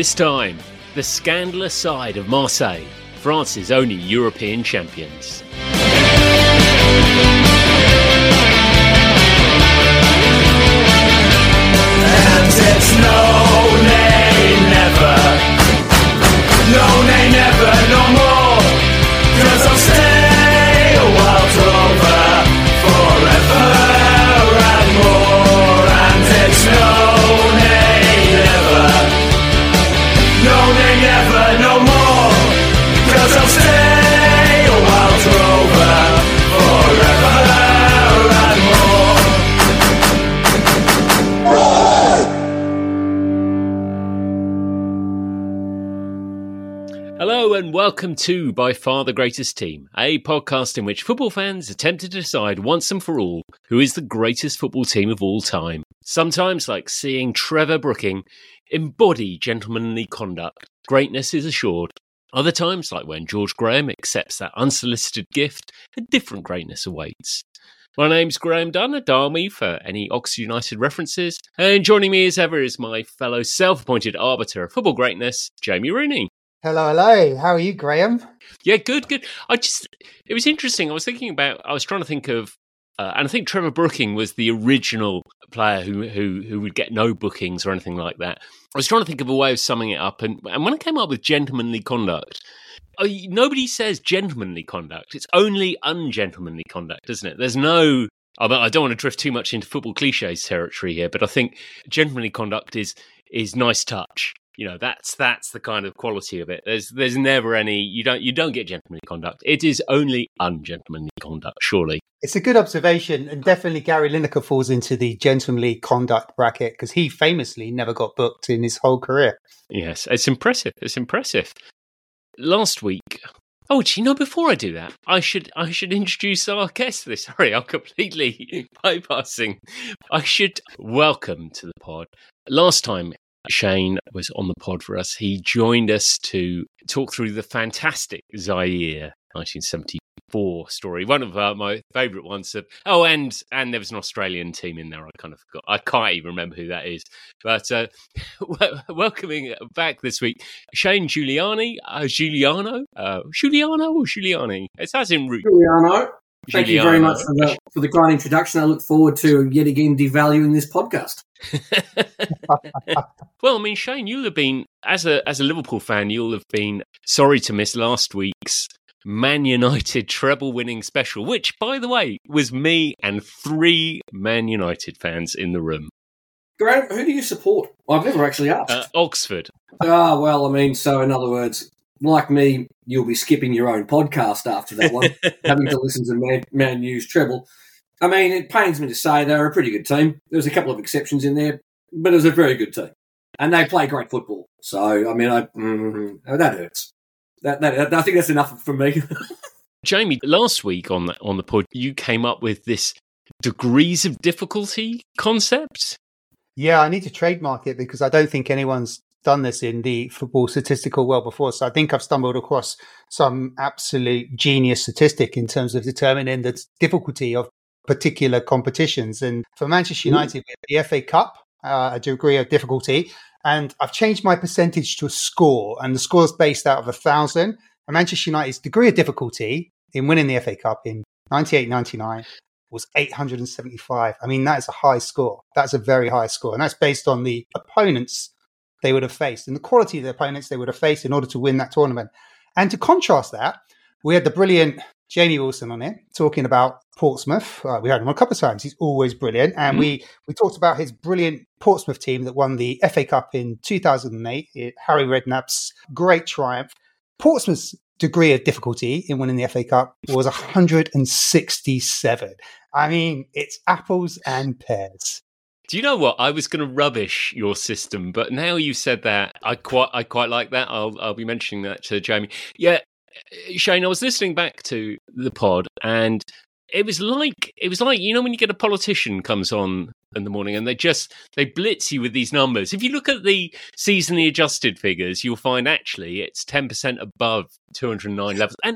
This time, the scandalous side of Marseille, France's only European champions. And it's no, nay, never. No, nay, never, no more. 'Cause I'll stay a while over forever and more. And it's no, nay, never. No, nay, never, no more. 'Cause I'll stay a while over forever and more. Hello and welcome to By Far the Greatest Team, a podcast in which football fans attempt to decide once and for all who is the greatest football team of all time. Sometimes, like seeing Trevor Brooking embody gentlemanly conduct, greatness is assured. Other times, like when George Graham accepts that unsolicited gift, a different greatness awaits. My name's Graham Dunn, a Darmy for any Oxford United references, and joining me as ever is my fellow self-appointed arbiter of football greatness, Jamie Rooney. Hello, hello. How are you, Graham? Yeah, good. It was interesting. I was trying to think of, and I think Trevor Brooking was the original player who would get no bookings or anything like that. I was trying to think of a way of summing it up, and when I came up with gentlemanly conduct, nobody says gentlemanly conduct. It's only ungentlemanly conduct, isn't it? There's no. I don't want to drift too much into football cliches territory here, but I think gentlemanly conduct is nice touch. You know, that's the kind of quality of it. There's never any. You don't get gentlemanly conduct. It is only ungentlemanly conduct. Surely, it's a good observation, and definitely Gary Lineker falls into the gentlemanly conduct bracket because he famously never got booked in his whole career. Yes, it's impressive. It's impressive. Last week. Oh, before I do that, I should introduce our guest this. Sorry, I'm completely bypassing. I should welcome to the pod. Last time Shane was on the pod for us, he joined us to talk through the fantastic Zaire 1974 story. One of my favourite ones. And there was an Australian team in there. I kind of forgot. I can't even remember who that is. But welcoming back this week, Shane Giuliani. Giuliano or Giuliani? It's as in root. Giuliano. Thank you very much for the kind introduction. I look forward to yet again devaluing this podcast. Well, I mean, Shane, you'll have been, as a Liverpool fan, you'll have been sorry to miss last week's Man United treble-winning special, which, by the way, was me and 3 Man United fans in the room. Graham, who do you support? I've never actually asked. Oxford. Well, I mean, so in other words, like me, you'll be skipping your own podcast after that one, having to listen to Man U's treble. I mean, it pains me to say they're a pretty good team. There was a couple of exceptions in there, but it was a very good team. And they play great football. So, I mean, that hurts. I think that's enough for me. Jamie, last week on the pod, you came up with this degrees of difficulty concept. Yeah, I need to trademark it because I don't think anyone's done this in the football statistical world before. So I think I've stumbled across some absolute genius statistic in terms of determining the difficulty of particular competitions. And for Manchester United, we have the FA Cup, a degree of difficulty. And I've changed my percentage to a score. And the score is based out of 1,000. And Manchester United's degree of difficulty in winning the FA Cup in 98-99 was 875. I mean, that is a high score. That's a very high score. And that's based on the opponents they would have faced and the quality of the opponents they would have faced in order to win that tournament. And to contrast that, we had the brilliant Jamie Wilson on it talking about Portsmouth. We had him a couple of times. He's always brilliant. And we talked about his brilliant Portsmouth team that won the FA Cup in 2008, Harry Redknapp's great triumph. Portsmouth's degree of difficulty in winning the FA Cup was 167. I mean, it's apples and pears. Do you know what? I was going to rubbish your system, but now you said that, I quite like that. I'll be mentioning that to Jamie. Yeah, Shane, I was listening back to the pod, and it was like when you get a politician comes on in the morning and they blitz you with these numbers. If you look at the seasonally adjusted figures, you'll find actually it's 10% above 209 levels. And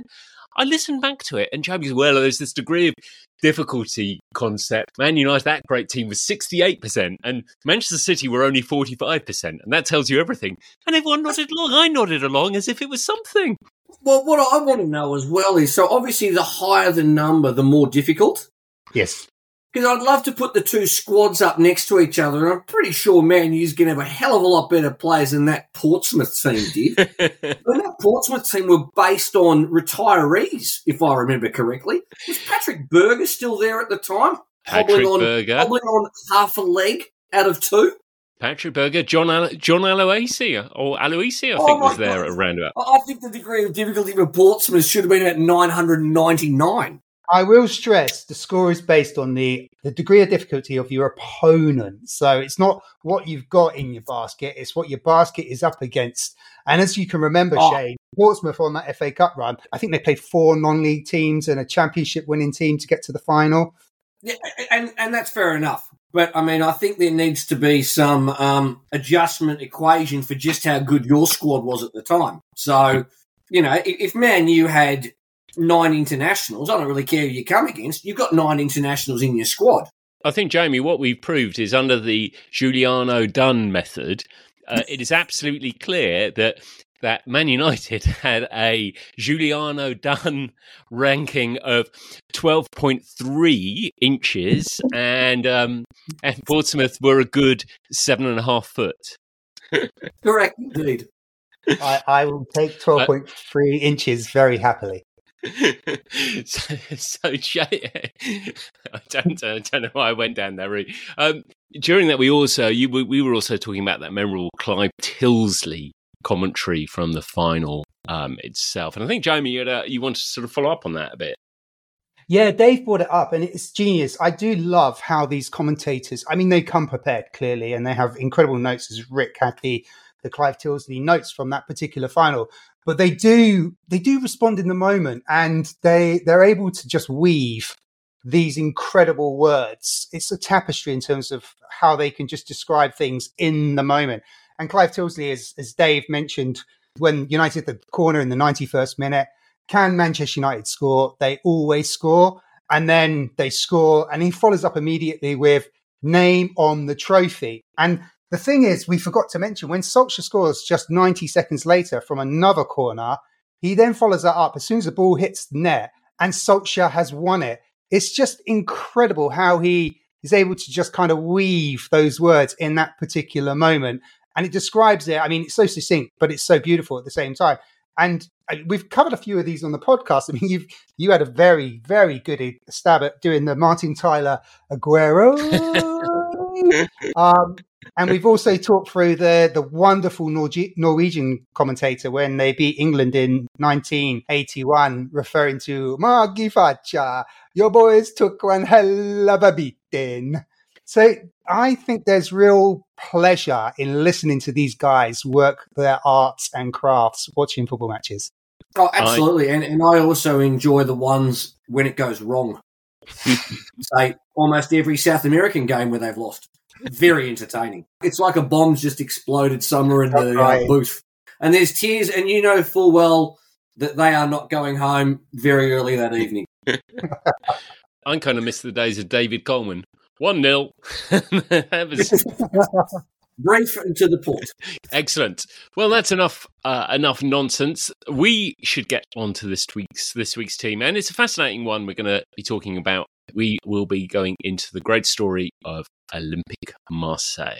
I listened back to it, and Jamie goes, well, there's this degree of difficulty concept. Man United, that great team, was 68%, and Manchester City were only 45%, and that tells you everything. And everyone nodded along. I nodded along as if it was something. Well, what I want to know as well is, so obviously the higher the number, the more difficult. Yes. Because I'd love to put the two squads up next to each other, and I'm pretty sure Man U's going to have a hell of a lot better players than that Portsmouth team did. And that Portsmouth team were based on retirees, if I remember correctly. Was Patrick Berger still there at the time? Patrick Berger. Hobbling on half a leg out of two? Patrick Berger, John Aloisi, I think, was there around about. I think the degree of difficulty for Portsmouth should have been about 999. I will stress the score is based on the degree of difficulty of your opponent. So it's not what you've got in your basket, it's what your basket is up against. And as you can remember, Shane, Portsmouth on that FA Cup run, I think they played 4 non-league teams and a championship winning team to get to the final. Yeah, and that's fair enough. But, I mean, I think there needs to be some adjustment equation for just how good your squad was at the time. So, you know, if Man U had 9 internationals, I don't really care who you come against, you've got 9 internationals in your squad. I think, Jamie, what we've proved is under the Giuliano Dunn method, it is absolutely clear that Man United had a Giuliano Dunn ranking of 12.3 inches and Portsmouth were a good 7.5 foot. Correct, indeed. I will take 12.3 inches very happily. So Jay, I don't know why I went down that route. During that, we were also talking about that memorable Clive Tilsley commentary from the final itself, and I think Jamie, you want to sort of follow up on that a bit. Yeah, Dave brought it up, and it's genius. I do love how these commentators, I mean, they come prepared, clearly, and they have incredible notes, as Rick had the Clive Tilsley notes from that particular final. But they do respond in the moment, and they're able to just weave these incredible words. It's a tapestry in terms of how they can just describe things in the moment. And Clive Tilsley, as Dave mentioned, when United hit the corner in the 91st minute, can Manchester United score? They always score. And then they score, and he follows up immediately with name on the trophy. And the thing is, we forgot to mention, when Solskjaer scores just 90 seconds later from another corner, he then follows that up as soon as the ball hits the net, and Solskjaer has won it. It's just incredible how he is able to just kind of weave those words in that particular moment. And it describes it. I mean, it's so succinct, but it's so beautiful at the same time. And we've covered a few of these on the podcast. I mean, you had a very, very good stab at doing the Martin Tyler Aguero. And we've also talked through the wonderful Norwegian commentator when they beat England in 1981, referring to Magi Faccia, your boys took one hell of a beating. So I think there's real pleasure in listening to these guys work their arts and crafts watching football matches. Oh, absolutely. And I also enjoy the ones when it goes wrong. Say, almost every South American game where they've lost. Very entertaining. It's like a bomb's just exploded somewhere in the booth. And there's tears, and you know full well that they are not going home very early that evening. I kind of miss the days of David Coleman. 1-0. Brief and to the point. Excellent. Well, that's enough nonsense. We should get on to this week's team, and it's a fascinating one. We're going to be talking about. We will be going into the great story of Olympique Marseille.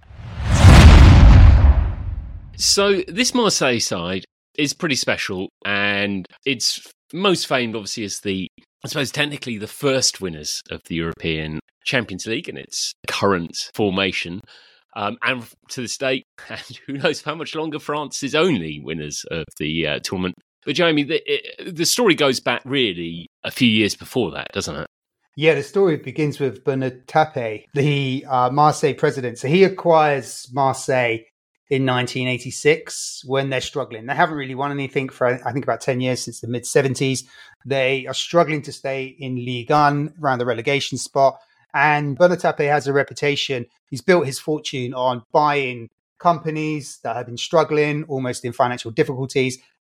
So this Marseille side is pretty special, and it's most famed, obviously, as technically the first winners of the European Champions League in its current formation. And to this date, and who knows how much longer, France is only winners of the tournament. But Jamie, the story goes back really a few years before that, doesn't it? Yeah, the story begins with Bernard Tapie, the Marseille president. So he acquires Marseille in 1986 when they're struggling. They haven't really won anything for, I think, about 10 years, since the mid-70s. They are struggling to stay in Ligue 1, around the relegation spot. And Bernard Tapie has a reputation. He's built his fortune on buying companies that have been struggling, almost in financial difficulties,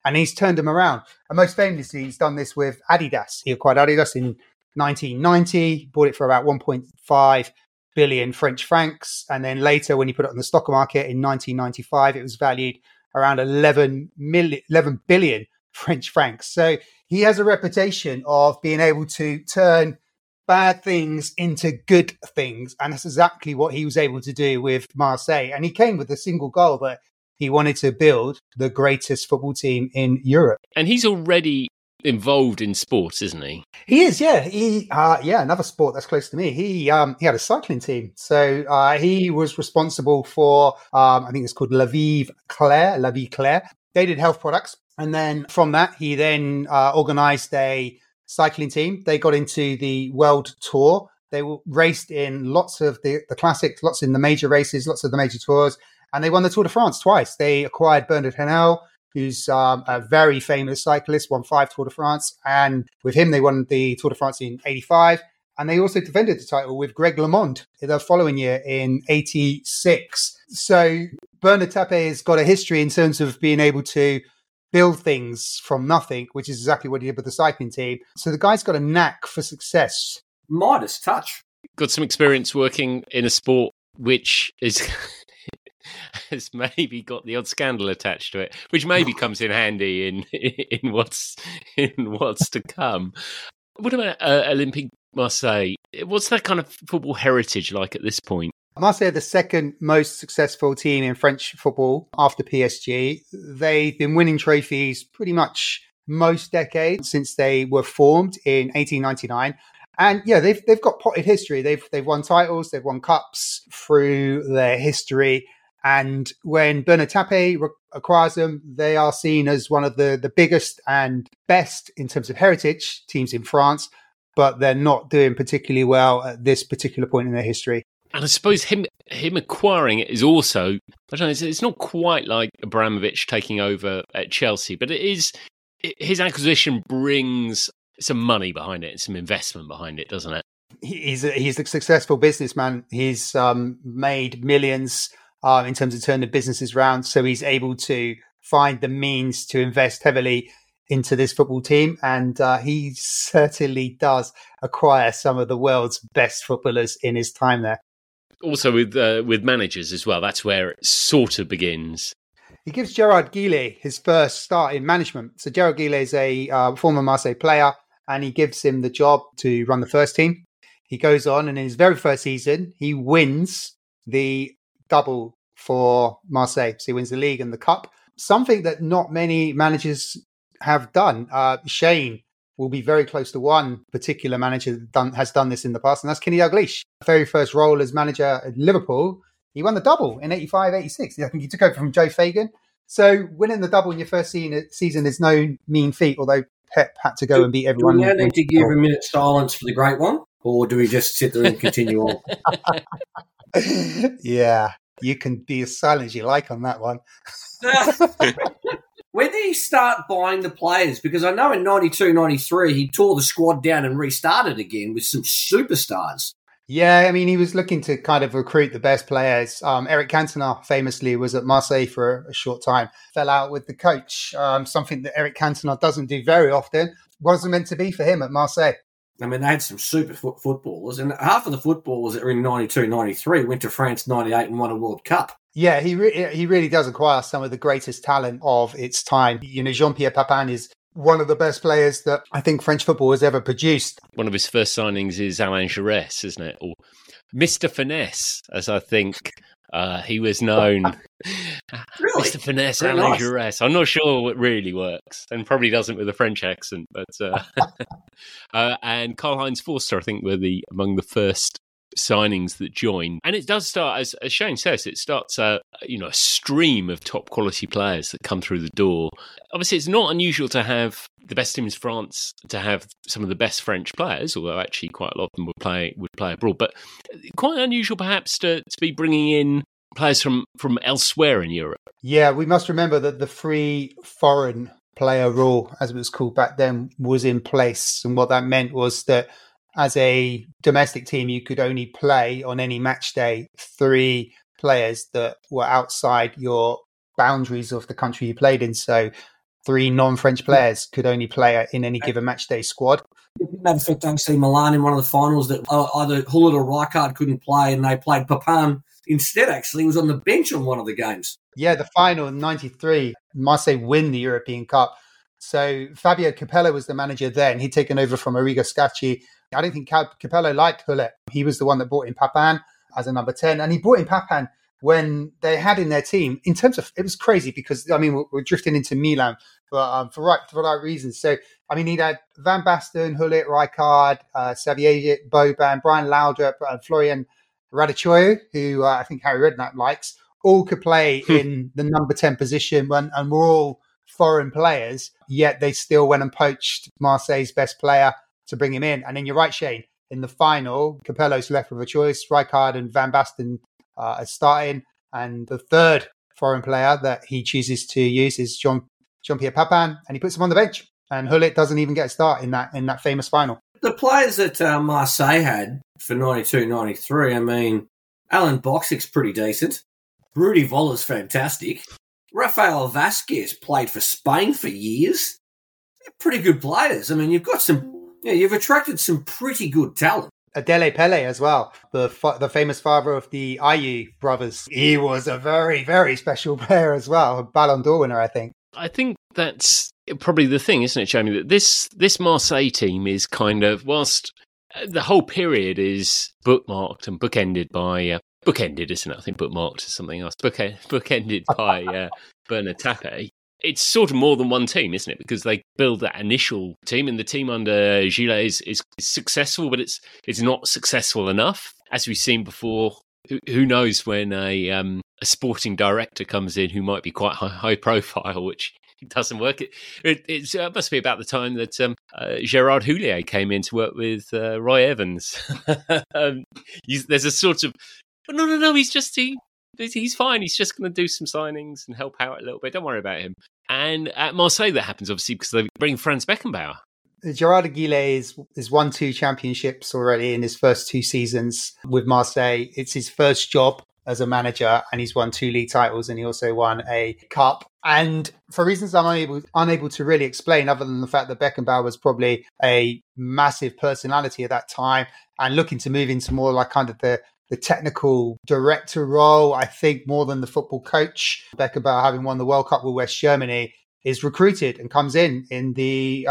and he's turned them around. And most famously, he's done this with Adidas. He acquired Adidas in 1990, bought it for about 1.5 billion French francs. And then later, when he put it on the stock market in 1995, it was valued around 11 billion French francs. So he has a reputation of being able to turn bad things into good things. And that's exactly what he was able to do with Marseille. And he came with a single goal that he wanted to build the greatest football team in Europe. And he's already involved in sports, isn't he? He is, yeah. Another sport that's close to me. He had a cycling team. So he was responsible for, I think it's called La Vie Claire. They did health products. And then from that, he then organized a cycling team. They got into the World Tour. They raced in lots of the classics, lots in the major races, lots of the major tours. And they won the Tour de France twice. They acquired Bernard Hinault, who's a very famous cyclist, won 5 Tour de France. And with him, they won the Tour de France in 85. And they also defended the title with Greg LeMond the following year in 86. So Bernard Tapie has got a history in terms of being able to build things from nothing, which is exactly what he did with the cycling team. So the guy's got a knack for success. Midas touch. Got some experience working in a sport which is has maybe got the odd scandal attached to it, which maybe comes in handy in what's to come. What about Olympique Marseille? What's that kind of football heritage like at this point? Marseille are the second most successful team in French football after PSG. They've been winning trophies pretty much most decades since they were formed in 1899. And yeah, they've got potted history. They've won titles, they've won cups through their history. And when Bernard Tapie acquires them, they are seen as one of the biggest and best in terms of heritage teams in France, but they're not doing particularly well at this particular point in their history. And I suppose him acquiring it is also, I don't know, it's not quite like Abramovich taking over at Chelsea, but his acquisition brings some money behind it and some investment behind it, doesn't it? He's a successful businessman. He's made millions in terms of turning businesses around. So he's able to find the means to invest heavily into this football team. And he certainly does acquire some of the world's best footballers in his time there. Also with managers as well. That's where it sort of begins. He gives Gerard Guillet his first start in management. So Gerard Guillet is a former Marseille player, and he gives him the job to run the first team. He goes on, and in his very first season, he wins the double for Marseille. So he wins the league and the cup, something that not many managers have done. Shane will be very close to one particular manager that has done this in the past, and that's Kenny Dalglish. Very first role as manager at Liverpool, he won the double in 85-86. I think he took over from Joe Fagan. So winning the double in your first season is no mean feat, although Pep had to go and beat everyone. Do we now need to give a minute's silence for the great one, or do we just sit there and continue on? Yeah, you can be as silent as you like on that one. When did he start buying the players? Because I know in 92-93 he tore the squad down and restarted again with some superstars. Yeah, I mean, he was looking to kind of recruit the best players. Eric Cantona famously was at Marseille for a short time, fell out with the coach, something that Eric Cantona doesn't do very often. Wasn't meant to be for him at Marseille. I mean, they had some super footballers, and half of the footballers that were in 92-93 went to France 98 and won a World Cup. Yeah, he really does acquire some of the greatest talent of its time. You know, Jean-Pierre Papin is one of the best players that I think French football has ever produced. One of his first signings is Alain Giresse, isn't it? Or Mr. Finesse, as I think he was known. Really? Mr. Finesse, Very Alain nice. Giresse. I'm not sure it really works, and probably doesn't with a French accent. But and Karl-Heinz Forster, I think, were among the first signings that joined. And it does start, as Shane says, it starts a stream of top quality players that come through the door. Obviously, it's not unusual to have the best teams in France to have some of the best French players, although actually quite a lot of them would play abroad. But quite unusual, perhaps, to be bringing in players from elsewhere in Europe. Yeah, we must remember that the free foreign player rule, as it was called back then, was in place. And what that meant was that as a domestic team, you could only play on any match day 3 players that were outside your boundaries of the country you played in. So 3 non-French players could only play in any given match day squad. It didn't have effect AC Milan in one of the finals that either Hullet or Rijkaard couldn't play, and they played Papan instead. Actually, he was on the bench on one of the games. Yeah, the final in '93, Marseille win the European Cup. So Fabio Capello was the manager then. He'd taken over from Arrigo Sacchi. I don't think Capello liked Hullet. He was the one that brought in Papan as a number 10. And he brought in Papan when they had in their team, in terms of, it was crazy because, I mean, we're drifting into Milan for the right reasons. So, I mean, he'd had Van Basten, Hullet, Rijkaard, Xavier Boban, Brian Laudrup, Florian Radicchio, who I think Harry Redknapp likes, all could play in the number 10 position and were all foreign players, yet they still went and poached Marseille's best player to bring him in. And then you're right, Shane, in the final, Capello's left with a choice. Rijkaard and Van Basten are starting, and the third foreign player that he chooses to use is Jean-Pierre Papin, and he puts him on the bench. And Hullet doesn't even get a start in that famous final. The players that Marseille had for 92-93, I mean, Alan Boxick's pretty decent. Rudy Voller's fantastic. Rafael Vasquez played for Spain for years. They're pretty good players. I mean, you've attracted some pretty good talent. Adele Pele as well, the famous father of the Ayew brothers. He was a very, very special player as well, a Ballon d'Or winner, I think. I think that's probably the thing, isn't it, Jamie? That this Marseille team is kind of, whilst the whole period is bookmarked and bookended by bookended, isn't it? I think bookmarked is something else. Bookended by Bernard Tapie. It's sort of more than one team, isn't it? Because they build that initial team, and the team under Gillet is successful, but it's not successful enough. As we've seen before, who knows when a sporting director comes in who might be quite high profile, which doesn't work. It must be about the time that Gérard Houllier came in to work with Roy Evans. There's a sort of, no, he's fine. He's just going to do some signings and help out a little bit. Don't worry about him. And at Marseille, that happens, obviously, because they bring Franz Beckenbauer. Gerard Aguilé has won 2 championships already in his first 2 seasons with Marseille. It's his first job as a manager, and he's won 2 league titles, and he also won a cup. And for reasons I'm unable to really explain, other than the fact that Beckenbauer was probably a massive personality at that time and looking to move into more like kind of the technical director role, I think more than the football coach. Beckenbauer, having won the World Cup with West Germany, is recruited and comes in the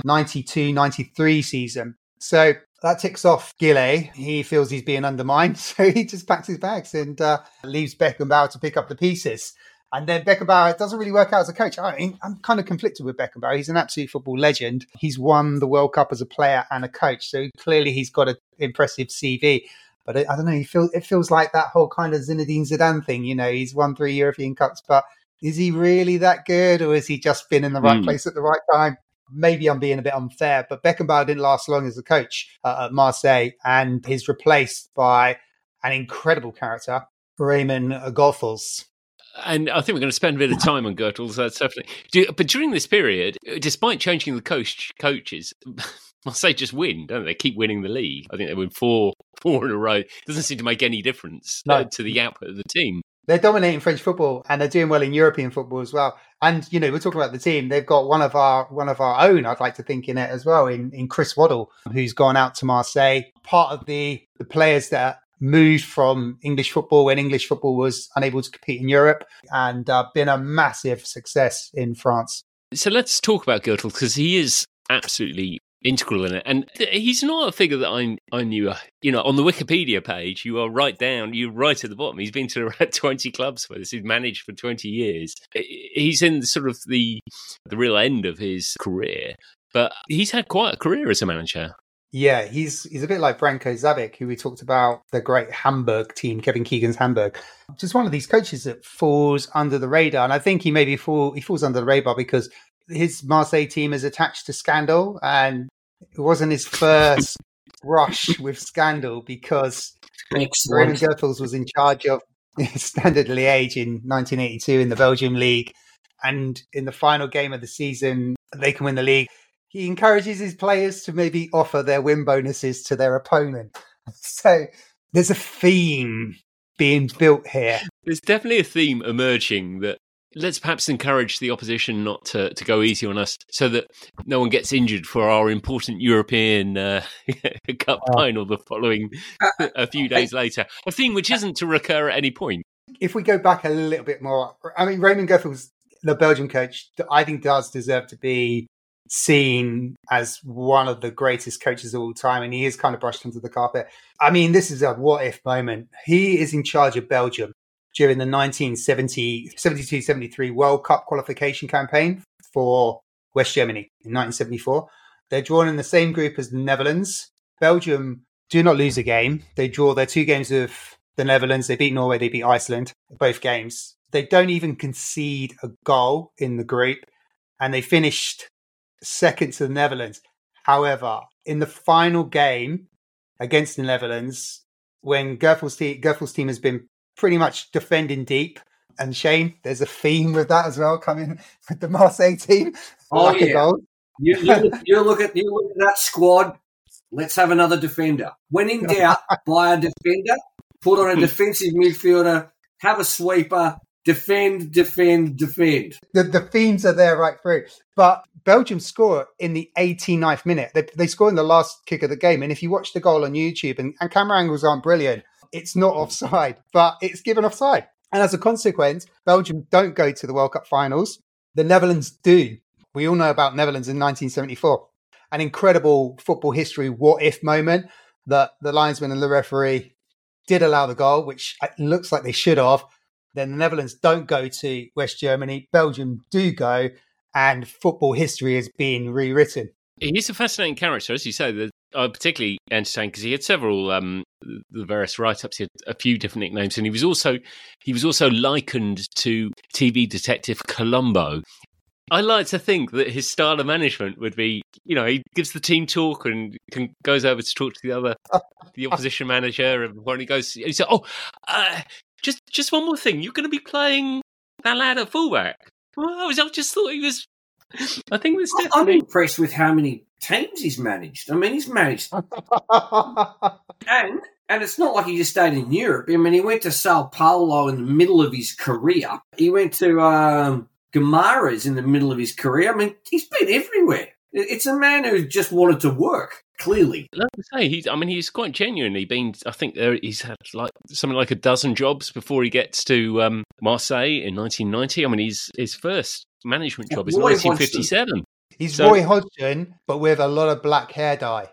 92-93 season. So that ticks off Gillet. He feels he's being undermined, so he just packs his bags and leaves Beckenbauer to pick up the pieces. And then Beckenbauer doesn't really work out as a coach. I mean, I'm kind of conflicted with Beckenbauer. He's an absolute football legend. He's won the World Cup as a player and a coach, so clearly he's got an impressive CV. But I don't know, it feels like that whole kind of Zinedine Zidane thing. You know, he's won 3 European Cups, but is he really that good, or has he just been in the right place at the right time? Maybe I'm being a bit unfair, but Beckenbauer didn't last long as a coach at Marseille, and he's replaced by an incredible character, Raymond Goethals. And I think we're going to spend a bit of time on Goethals, that's definitely. But during this period, despite changing the coaches, Marseille just win, don't they? They keep winning the league. I think they win four in a row. It doesn't seem to make any difference to the output of the team. They're dominating French football, and they're doing well in European football as well. And, you know, we're talking about the team. They've got one of our own, I'd like to think, in it as well, in Chris Waddle, who's gone out to Marseille. Part of the players that moved from English football when English football was unable to compete in Europe, and been a massive success in France. So let's talk about Goethals, because he is absolutely integral in it, and he's not a figure that I knew. You know, on the Wikipedia page, you're right at the bottom. He's been to around 20 clubs for this. He's managed for 20 years. He's in sort of the real end of his career, but he's had quite a career as a manager. Yeah, he's a bit like Branko Zabic, who we talked about, the great Hamburg team, Kevin Keegan's Hamburg. Just one of these coaches that falls under the radar, and I think he falls under the radar because his Marseille team is attached to scandal, and it wasn't his first brush with scandal, because Raymond Goethals was in charge of Standard Liège in 1982 in the Belgium League, and in the final game of the season, they can win the league. He encourages his players to maybe offer their win bonuses to their opponent. So there's a theme being built here. There's definitely a theme emerging that let's perhaps encourage the opposition not to go easy on us so that no one gets injured for our important European Cup final the following a few days later. A thing which isn't to recur at any point. If we go back a little bit more, I mean, Raymond Goethals, the Belgian coach, I think does deserve to be seen as one of the greatest coaches of all time, and he is kind of brushed under the carpet. I mean, this is a what-if moment. He is in charge of Belgium during the 1972-73 World Cup qualification campaign for West Germany in 1974. They're drawn in the same group as the Netherlands. Belgium do not lose a game. They draw their 2 games of the Netherlands. They beat Norway, they beat Iceland, both games. They don't even concede a goal in the group, and they finished second to the Netherlands. However, in the final game against the Netherlands, when Goethals' team has been pretty much defending deep, and Shane, there's a theme with that as well coming with the Marseille team. Oh yeah, you look at that squad. Let's have another defender. When in doubt, buy a defender. Put on a defensive midfielder. Have a sweeper. Defend. The themes are there right through. But Belgium score in the 89th minute. They score in the last kick of the game. And if you watch the goal on YouTube, and camera angles aren't brilliant, it's not offside, but it's given offside. And as a consequence, Belgium don't go to the World Cup finals. The Netherlands do. We all know about Netherlands in 1974. An incredible football history what-if moment that the linesman and the referee did allow the goal, which looks like they should have. Then the Netherlands don't go to West Germany. Belgium do go, and football history is being rewritten. He's a fascinating character, as you say. Particularly entertaining because he had several the various write-ups. He had a few different nicknames, and he was also likened to TV detective Columbo. I like to think that his style of management would be, he gives the team talk and goes over to talk to the opposition manager, and when he said, just one more thing, you're going to be playing that lad at fullback. Well, I just thought he was. I think this. I'm impressed with how many teams he's managed. I mean, he's managed, and it's not like he just stayed in Europe. I mean, he went to Sao Paulo in the middle of his career. He went to Guimarães in the middle of his career. I mean, he's been everywhere. It's a man who just wanted to work. Clearly, like I say, he's quite genuinely been. I think he's had something like a dozen jobs before he gets to Marseille in 1990. I mean, his first management job is 1957. He's Roy Hodgson, but with a lot of black hair dye.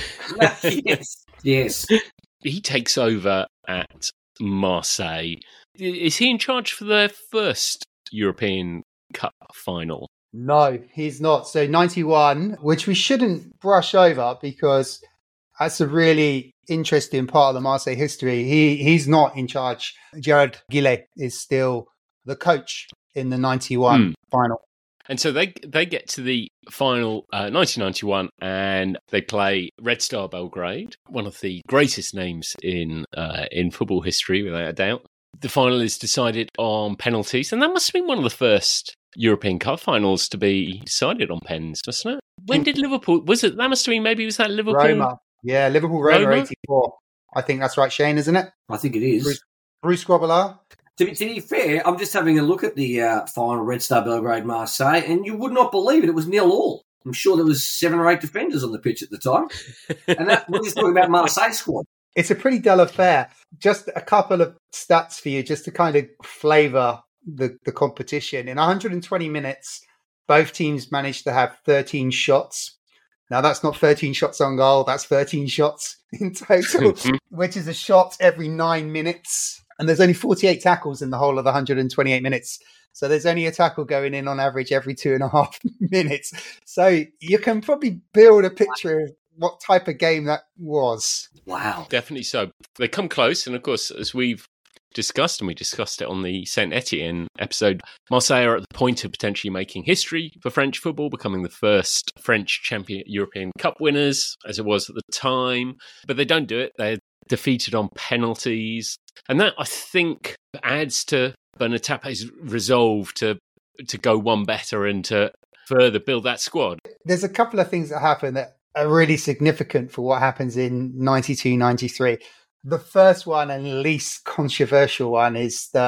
Yes. He takes over at Marseille. Is he in charge for their first European Cup final? No, he's not. So 91, which we shouldn't brush over because that's a really interesting part of the Marseille history. He's not in charge. Gerard Guillet is still the coach in the 91 final. And so they get to the final 1991 and they play Red Star Belgrade, one of the greatest names in football history, without a doubt. The final is decided on penalties, and that must have been one of the first European Cup finals to be decided on pens, wasn't it? When did Liverpool? Was it? That must have been was that Liverpool? Roma. Yeah, Liverpool-Roma 84. I think that's right, Shane, isn't it? I think it is. Bruce Grobbelaar. To be fair, I'm just having a look at the final Red Star Belgrade Marseille, and you would not believe it. It was 0-0. I'm sure there was 7 or 8 defenders on the pitch at the time. And we're just talking about Marseille squad. It's a pretty dull affair. Just a couple of stats for you, just to kind of flavour the competition. In 120 minutes, both teams managed to have 13 shots. Now, that's not 13 shots on goal. That's 13 shots in total, which is a shot every 9 minutes. And there's only 48 tackles in the whole of the 128 minutes. So there's only a tackle going in on average every 2.5 minutes. So you can probably build a picture of what type of game that was. Wow. Definitely so. They come close. And of course, as we've discussed, and we discussed it on the Saint Etienne episode, Marseille are at the point of potentially making history for French football, becoming the first French champion European Cup winners, as it was at the time. But they don't do it. They're defeated on penalties. And that, I think, adds to Bernard Tapé's resolve to go one better and to further build that squad. There's a couple of things that happen that are really significant for what happens in 92-93. The first one and least controversial one is that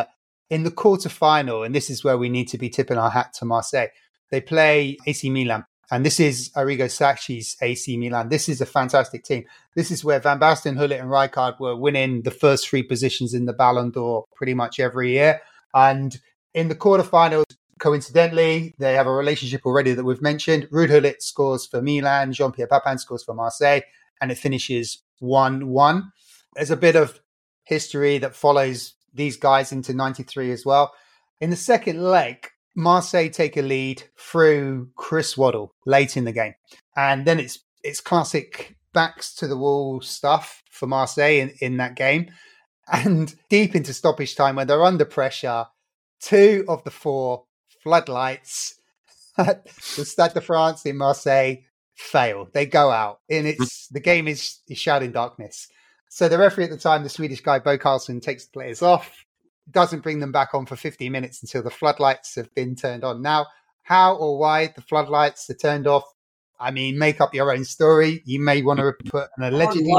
in the quarterfinal, and this is where we need to be tipping our hat to Marseille, they play AC Milan. And this is Arrigo Sacchi's AC Milan. This is a fantastic team. This is where Van Basten, Gullit and Rijkaard were winning the first 3 positions in the Ballon d'Or pretty much every year. And in the quarterfinals, coincidentally, they have a relationship already that we've mentioned. Ruud Gullit scores for Milan, Jean-Pierre Papin scores for Marseille, and it finishes 1-1. There's a bit of history that follows these guys into 93 as well. In the second leg, Marseille take a lead through Chris Waddle late in the game. And then it's classic backs to the wall stuff for Marseille in that game. And deep into stoppage time, when they're under pressure, 2 of the 4 floodlights at the Stade de France in Marseille fail. They go out. And the game is shrouded in darkness. So the referee at the time, the Swedish guy, Bo Carlson, takes the players off. Doesn't bring them back on for 15 minutes until the floodlights have been turned on. Now, how or why the floodlights are turned off, I mean, make up your own story. You may want to put an allegedly...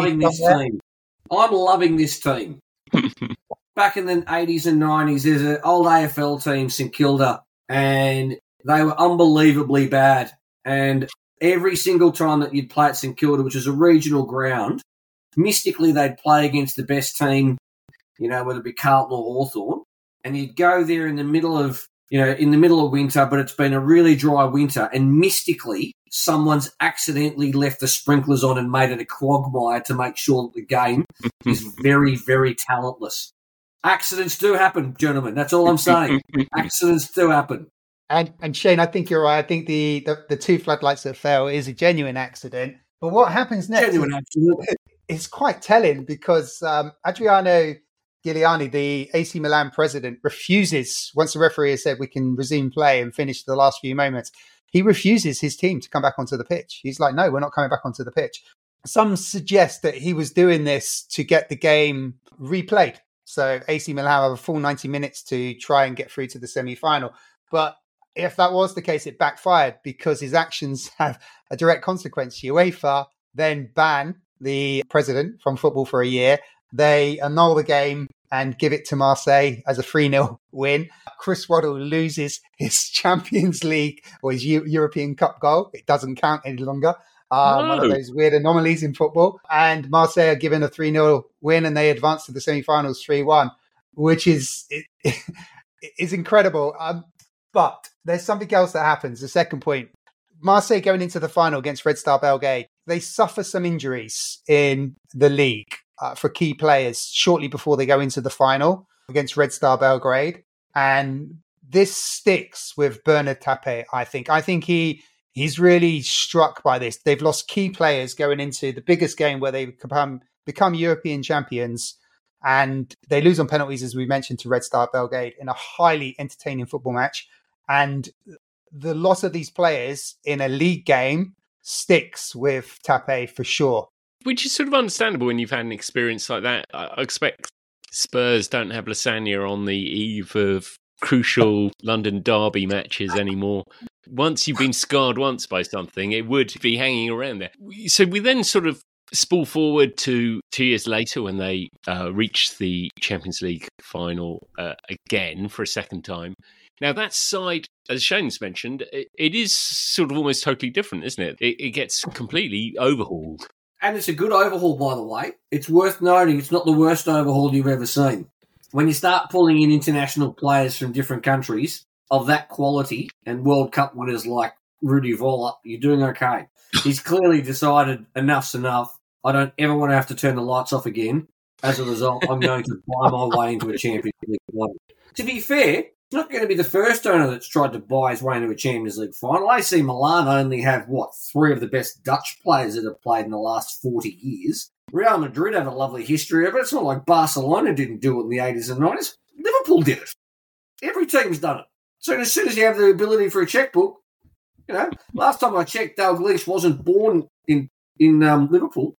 I'm loving this team. Back in the 80s and 90s, there's an old AFL team, St Kilda, and they were unbelievably bad. And every single time that you'd play at St Kilda, which is a regional ground, mystically they'd play against the best team, whether it be Carlton or Hawthorn, and you'd go there in the middle of winter, but it's been a really dry winter, and mystically someone's accidentally left the sprinklers on and made it a quagmire to make sure that the game is very, very talentless. Accidents do happen, gentlemen. That's all I'm saying. Accidents do happen. And Shane, I think you're right. I think the 2 floodlights that fell is a genuine accident. But what happens next is quite telling, because Adriano Giuliani, the AC Milan president, refuses, once the referee has said we can resume play and finish the last few moments, he refuses his team to come back onto the pitch. He's like, no, we're not coming back onto the pitch. Some suggest that he was doing this to get the game replayed. So AC Milan have a full 90 minutes to try and get through to the semi-final. But if that was the case, it backfired because his actions have a direct consequence. UEFA then ban the president from football for a year. They annul the game and give it to Marseille as a 3-0 win. Chris Waddle loses his Champions League or his European Cup goal. It doesn't count any longer. One of those weird anomalies in football. And Marseille are given a 3-0 win and they advance to the semi-finals 3-1, which is incredible. But there's something else that happens. The second point, Marseille going into the final against Red Star Belgrade, they suffer some injuries in the league for key players shortly before they go into the final against Red Star Belgrade. And this sticks with Bernard Tapie, I think. I think he's really struck by this. They've lost key players going into the biggest game where they become European champions, and they lose on penalties, as we mentioned, to Red Star Belgrade in a highly entertaining football match. And the loss of these players in a league game sticks with Tapie for sure. Which is sort of understandable when you've had an experience like that. I expect Spurs don't have Lasagna on the eve of crucial London derby matches anymore. Once you've been scarred once by something, it would be hanging around there. So we then sort of spool forward to 2 years later when they reached the Champions League final again for a second time. Now, that side, as Shane's mentioned, it is sort of almost totally different, isn't it? It gets completely overhauled. And it's a good overhaul, by the way. It's worth noting it's not the worst overhaul you've ever seen. When you start pulling in international players from different countries of that quality and World Cup winners like Rudi Voller, you're doing okay. He's clearly decided enough's enough. I don't ever want to have to turn the lights off again. As a result, I'm going to buy my way into a Champions League final. To be fair, it's not going to be the first owner that's tried to buy his way into a Champions League final. AC Milan only have, 3 of the best Dutch players that have played in the last 40 years. Real Madrid have a lovely history of it. It's not like Barcelona didn't do it in the 80s and 90s. Liverpool did it. Every team's done it. So as soon as you have the ability for a checkbook, last time I checked, Dalglish wasn't born in Liverpool.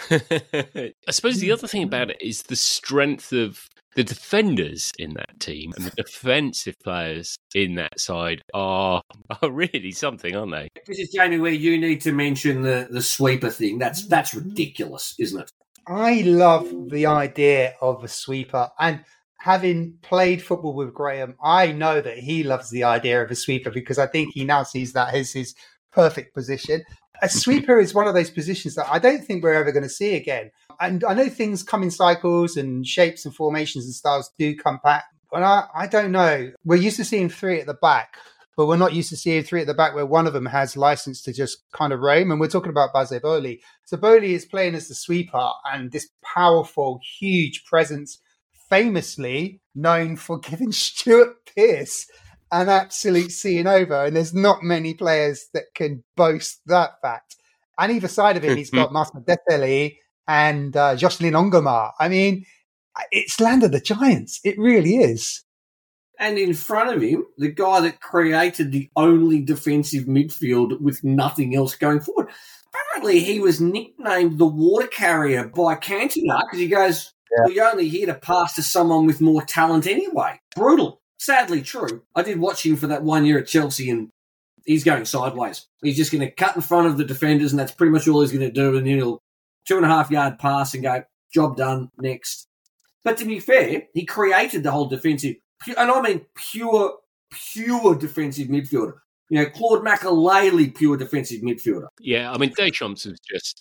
I suppose the other thing about it is the strength of the defenders in that team and the defensive players in that side are really something, aren't they? This is, Jamie, where you need to mention the sweeper thing. That's ridiculous, isn't it? I love the idea of a sweeper. And having played football with Graham, I know that he loves the idea of a sweeper because I think he now sees that as his perfect position. A sweeper is one of those positions that I don't think we're ever going to see again. And I know things come in cycles and shapes and formations and styles do come back. But I don't know. We're used to seeing three at the back, but we're not used to seeing three at the back where one of them has license to just kind of roam. And we're talking about Baze Boli. So Boli is playing as the sweeper and this powerful, huge presence, famously known for giving Stuart Pearce an absolute seeing over. And there's not many players that can boast that fact. On either side of him, he's got Masma Deteli and Jocelyn Ongoma. I mean, it's land of the giants. It really is. And in front of him, the guy that created the only defensive midfield with nothing else going forward. Apparently, he was nicknamed the water carrier by Cantona because he goes, well, you're only here to pass to someone with more talent anyway. Brutal. Sadly true. I did watch him for that 1 year at Chelsea, and he's going sideways. He's just going to cut in front of the defenders, and that's pretty much all he's going to do. And then he'll 2.5 yard pass and go, job done, next. But to be fair, he created the whole defensive, and I mean pure defensive midfielder. You know, Claude Makelele, pure defensive midfielder. Yeah, I mean, Deschamps was just,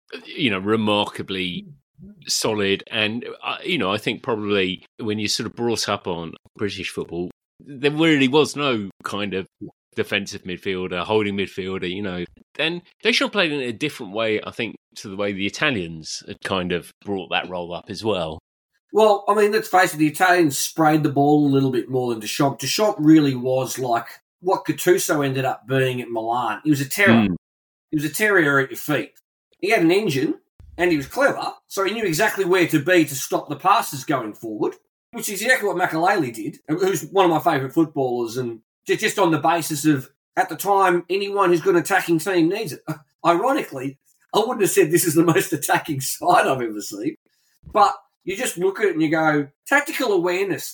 remarkably solid. And, I think probably when you sort of brought up on British football, there really was no kind of defensive midfielder, holding midfielder, Then Deschamps played in a different way, I think, to the way the Italians had kind of brought that role up as well. Well, I mean, let's face it, the Italians sprayed the ball a little bit more than Deschamps. Deschamps really was like what Gattuso ended up being at Milan. He was a terror. He was a terrier at your feet. He had an engine, and he was clever, so he knew exactly where to be to stop the passes going forward, which is exactly what Makelele did, who's one of my favourite footballers, and just on the basis of, at the time, anyone who's got an attacking team needs it. Ironically, I wouldn't have said this is the most attacking side I've ever seen, but you just look at it and you go, tactical awareness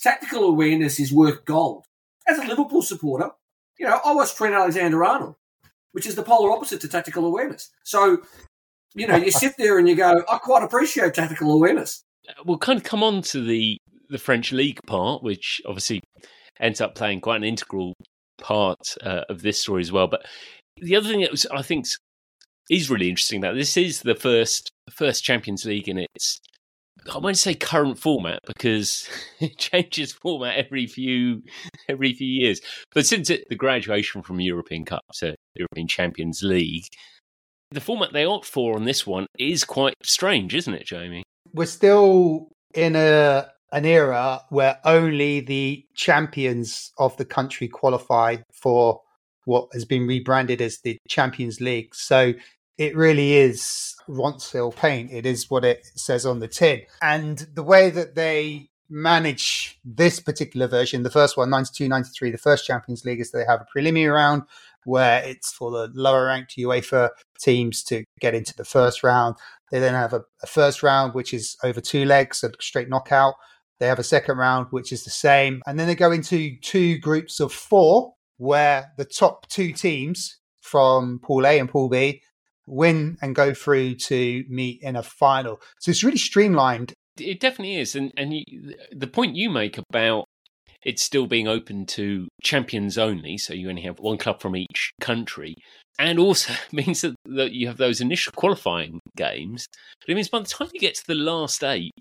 is worth gold. As a Liverpool supporter, I watched Trent Alexander-Arnold, which is the polar opposite to tactical awareness. So, you sit there and you go, I quite appreciate tactical awareness. We'll kind of come on to the French league part, which obviously ends up playing quite an integral part of this story as well. But the other thing that I think is really interesting about this is the first Champions League in its, I won't say current format because it changes format every few years. But since the graduation from European Cup to European Champions League, the format they opt for on this one is quite strange, isn't it, Jamie? We're still in an era where only the champions of the country qualify for what has been rebranded as the Champions League. So it really is Ronseal paint. It is what it says on the tin. And the way that they manage this particular version, the first one, 92-93, the first Champions League, is they have a preliminary round where it's for the lower ranked UEFA teams to get into the first round. They then have a first round, which is over 2 legs, a straight knockout. They have a second round, which is the same. And then they go into 2 groups of 4, where the top 2 teams from Pool A and Pool B win and go through to meet in a final. So it's really streamlined. It definitely is. And the point you make about it's still being open to champions only, so you only have 1 club from each country, and also means that you have those initial qualifying games. But it means by the time you get to the last 8,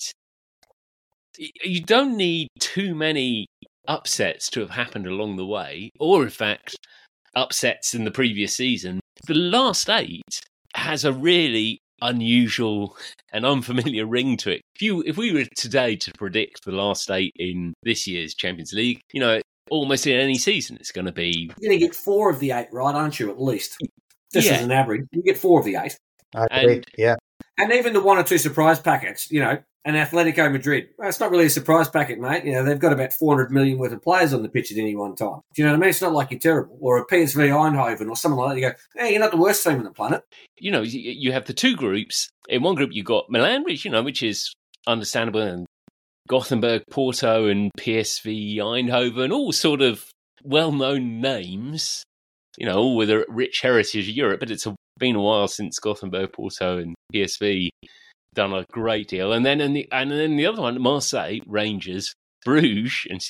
you don't need too many upsets to have happened along the way, or in fact, upsets in the previous season. The last 8 has a really unusual and unfamiliar ring to it. If we were today to predict the last 8 in this year's Champions League, almost in any season, it's going to be... You're going to get 4 of the 8, right, aren't you, at least? Just as an average. You get 4 of the 8. I agree, yeah. And even the 1 or 2 surprise packets, and Atletico Madrid. Well, it's not really a surprise packet, mate. They've got about 400 million worth of players on the pitch at any one time. Do you know what I mean? It's not like you're terrible. Or a PSV Eindhoven or something like that. You go, hey, you're not the worst team on the planet. You have the 2 groups. In one group, you've got Milan, which is understandable, and Gothenburg, Porto, and PSV Eindhoven, all sort of well-known names, all with a rich heritage of Europe, but it's been a while since Gothenburg, Porto, and PSV done a great deal. And then the other one, Marseille, Rangers, Bruges and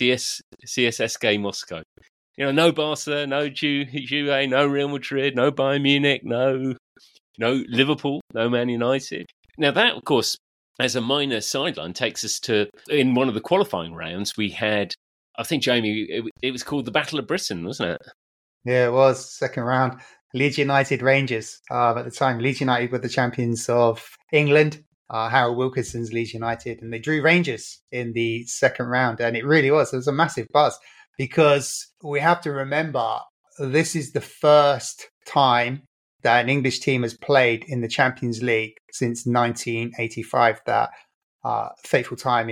CSKA Moscow. No Barca, no Juve, no Real Madrid, no Bayern Munich, no Liverpool, no Man United. Now that, of course, as a minor sideline, takes us to, in one of the qualifying rounds, we had, I think, Jamie, it was called the Battle of Britain, wasn't it? Yeah, it was. Second round. Leeds United Rangers. At the time, Leeds United were the champions of England. Harold Wilkinson's Leeds United. And they drew Rangers in the second round. And it was a massive buzz because we have to remember this is the first time that an English team has played in the Champions League since 1985. That fateful time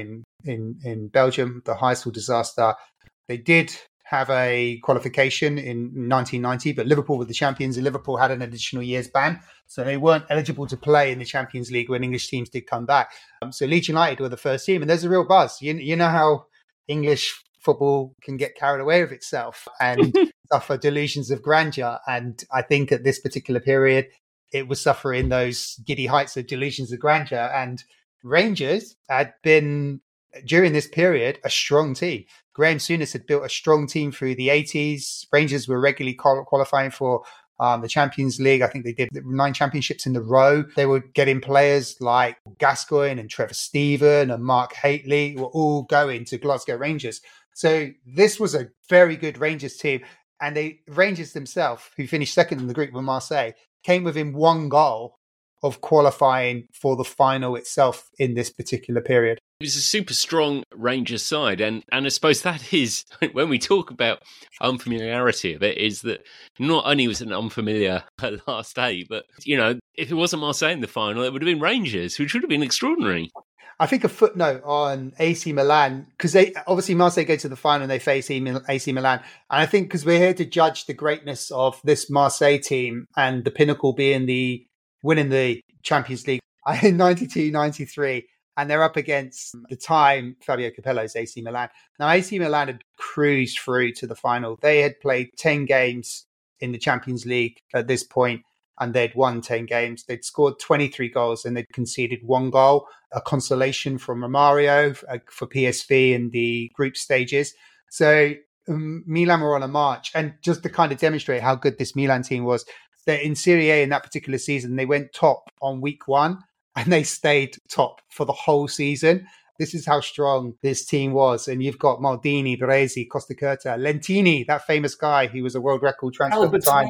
in Belgium, the Heysel disaster. They did have a qualification in 1990, but Liverpool were the champions and Liverpool had an additional year's ban. So they weren't eligible to play in the Champions League when English teams did come back. So Leeds United were the first team, and there's a real buzz. You know how English football can get carried away with itself and suffer delusions of grandeur. And I think at this particular period, it was suffering those giddy heights of delusions of grandeur. And Rangers had been, during this period, a strong team. Graham Souness had built a strong team through the 80s. Rangers were regularly qualifying for the Champions League. I think they did 9 championships in a row. They were getting players like Gascoigne and Trevor Steven and Mark Hateley were all going to Glasgow Rangers. So this was a very good Rangers team. And the Rangers themselves, who finished second in the group with Marseille, came within 1 goal of qualifying for the final itself in this particular period. It was a super strong Rangers side. And I suppose that is, when we talk about unfamiliarity of it, is that not only was it an unfamiliar last day, but, if it wasn't Marseille in the final, it would have been Rangers, which would have been extraordinary. I think a footnote on AC Milan, because obviously Marseille go to the final and they face AC Milan. And I think because we're here to judge the greatness of this Marseille team and the pinnacle being winning the Champions League in 92-93. And they're up against, the time, Fabio Capello's AC Milan. Now, AC Milan had cruised through to the final. They had played 10 games in the Champions League at this point, and they'd won 10 games. They'd scored 23 goals and they'd conceded 1 goal, a consolation from Romario for PSV in the group stages. So Milan were on a march. And just to kind of demonstrate how good this Milan team was, that in Serie A in that particular season, they went top on week 1. And they stayed top for the whole season. This is how strong this team was. And you've got Maldini, Baresi, Costacurta, Lentini, that famous guy who was a world record transfer at the time.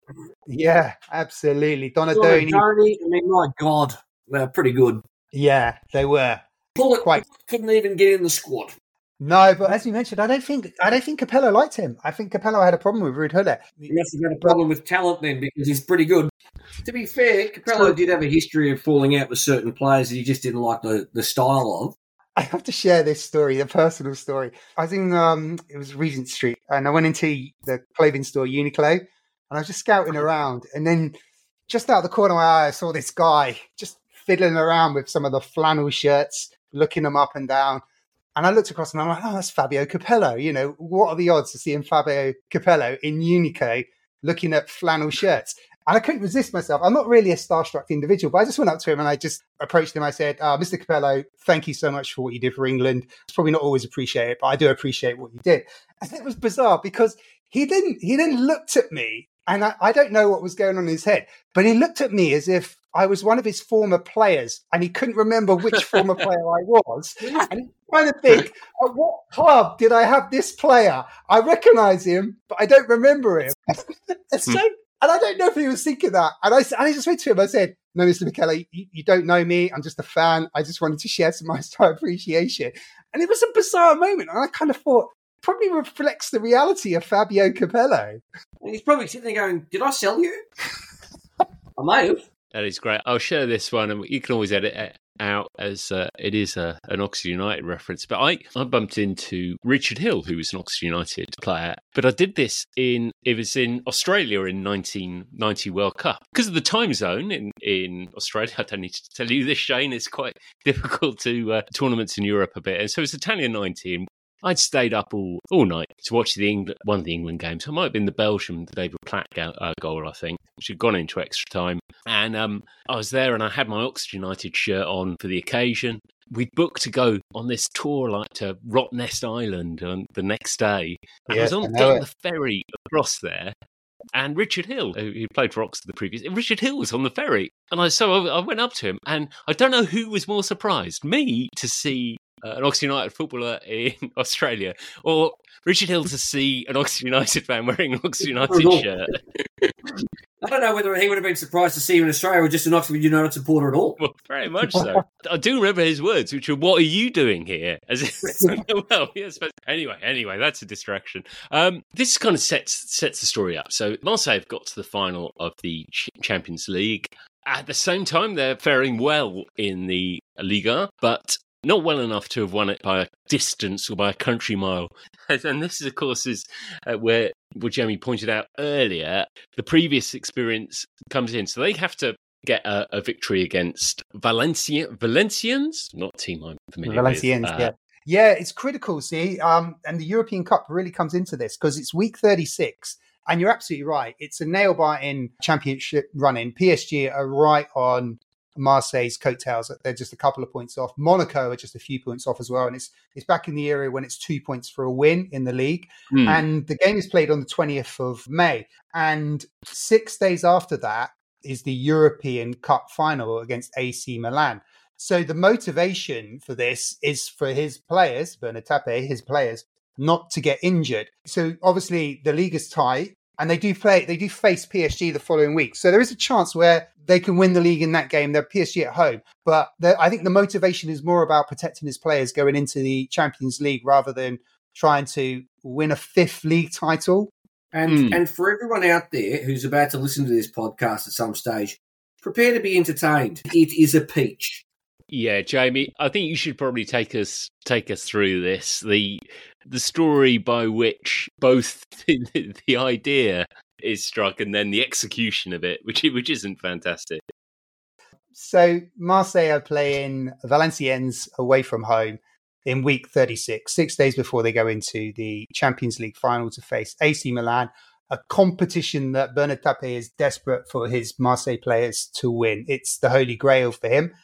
Yeah, absolutely. Donadoni. I mean, my God, they're pretty good. Yeah, they were. Couldn't even get in the squad. No, but as you mentioned, I don't think Capello liked him. I think Capello had a problem with Ruud Gullit. He must have had a problem with talent then, because he's pretty good. To be fair, Capello did have a history of falling out with certain players that he just didn't like the style of. I have to share this story, a personal story. I was in, it was Regent Street, and I went into the clothing store, Uniqlo, and I was just scouting around. And then just out of the corner of my eye, I saw this guy just fiddling around with some of the flannel shirts, looking them up and down. And I looked across and I'm like, oh, that's Fabio Capello. What are the odds of seeing Fabio Capello in Uniqlo looking at flannel shirts? And I couldn't resist myself. I'm not really a starstruck individual, but I just went up to him and I just approached him. I said, Mr. Capello, thank you so much for what you did for England. It's probably not always appreciated, but I do appreciate what you did. And it was bizarre because he then looked at me, and I don't know what was going on in his head, but he looked at me as if I was one of his former players and he couldn't remember which former player I was. And he trying to think, at what club did I have this player? I recognize him, but I don't remember him. And I don't know if he was thinking that. And I just went to him, I said, no, Mr. McKellar, you don't know me. I'm just a fan. I just wanted to share some my appreciation. And it was a bizarre moment. And I kind of thought, probably reflects the reality of Fabio Capello. He's probably sitting there going, did I sell you? I may have. That is great. I'll share this one, and you can always edit it out as it is an Oxford United reference. But I bumped into Richard Hill, who was an Oxford United player. But I did this it was in Australia in 1990 World Cup. Because of the time zone in Australia, I don't need to tell you this, Shane, it's quite difficult to tournaments in Europe a bit. And so it's Italia 90, and I'd stayed up all night to watch one of the England games. It might have been the Belgium David Platt goal, I think, which had gone into extra time. And I was there and I had my Oxford United shirt on for the occasion. we'd booked to go on this tour, like to Rottnest Island on the next day. And Yes, I I was know getting it. the ferry across there. And Richard Hill, who played for Oxford the previous, Richard Hill was on the ferry. And I went up to him, and I don't know who was more surprised, me to see an Oxford United footballer in Australia, or Richard Hill to see an Oxford United fan wearing an Oxford United shirt. I don't know whether he would have been surprised to see him in Australia or just an Oxford United supporter at all. Well, very much so. I do remember his words, which were, "What are you doing here?" Well, yes, but anyway, that's a distraction. This kind of sets the story up. So Marseille have got to the final of the Champions League. At the same time, they're faring well in the Liga, but not well enough to have won it by a distance or by a country mile. And this, of course, is where what Jamie pointed out earlier, the previous experience comes in. So they have to get a victory against Valencians, not a team I'm familiar Valenciennes, with. Yeah, it's critical, see. And the European Cup really comes into this because it's week 36. And you're absolutely right. It's a nail-biting championship run-in. PSG are right on Marseille's coattails. They're just a couple of points off. Monaco are just a few points off as well. And it's back in the area when it's 2 points for a win in the league. And the game is played on the 20th of May. And 6 days after that is the European Cup final against AC Milan. So the motivation for this is for his players, Bernard Tapie, his players, not to get injured. So obviously the league is tight. And they do face PSG the following week. So there is a chance where they can win the league in that game. They're PSG at home. But I think the motivation is more about protecting his players going into the Champions League rather than trying to win a fifth league title. And for everyone out there who's about to listen to this podcast at some stage, prepare to be entertained. It is a peach. Yeah, Jamie, I think you should probably take us through this. The story by which both the idea is struck and then the execution of it, which isn't fantastic. So Marseille are playing Valenciennes away from home in week 36, 6 days before they go into the Champions League final to face AC Milan, a competition that Bernard Tapie is desperate for his Marseille players to win. It's the holy grail for him.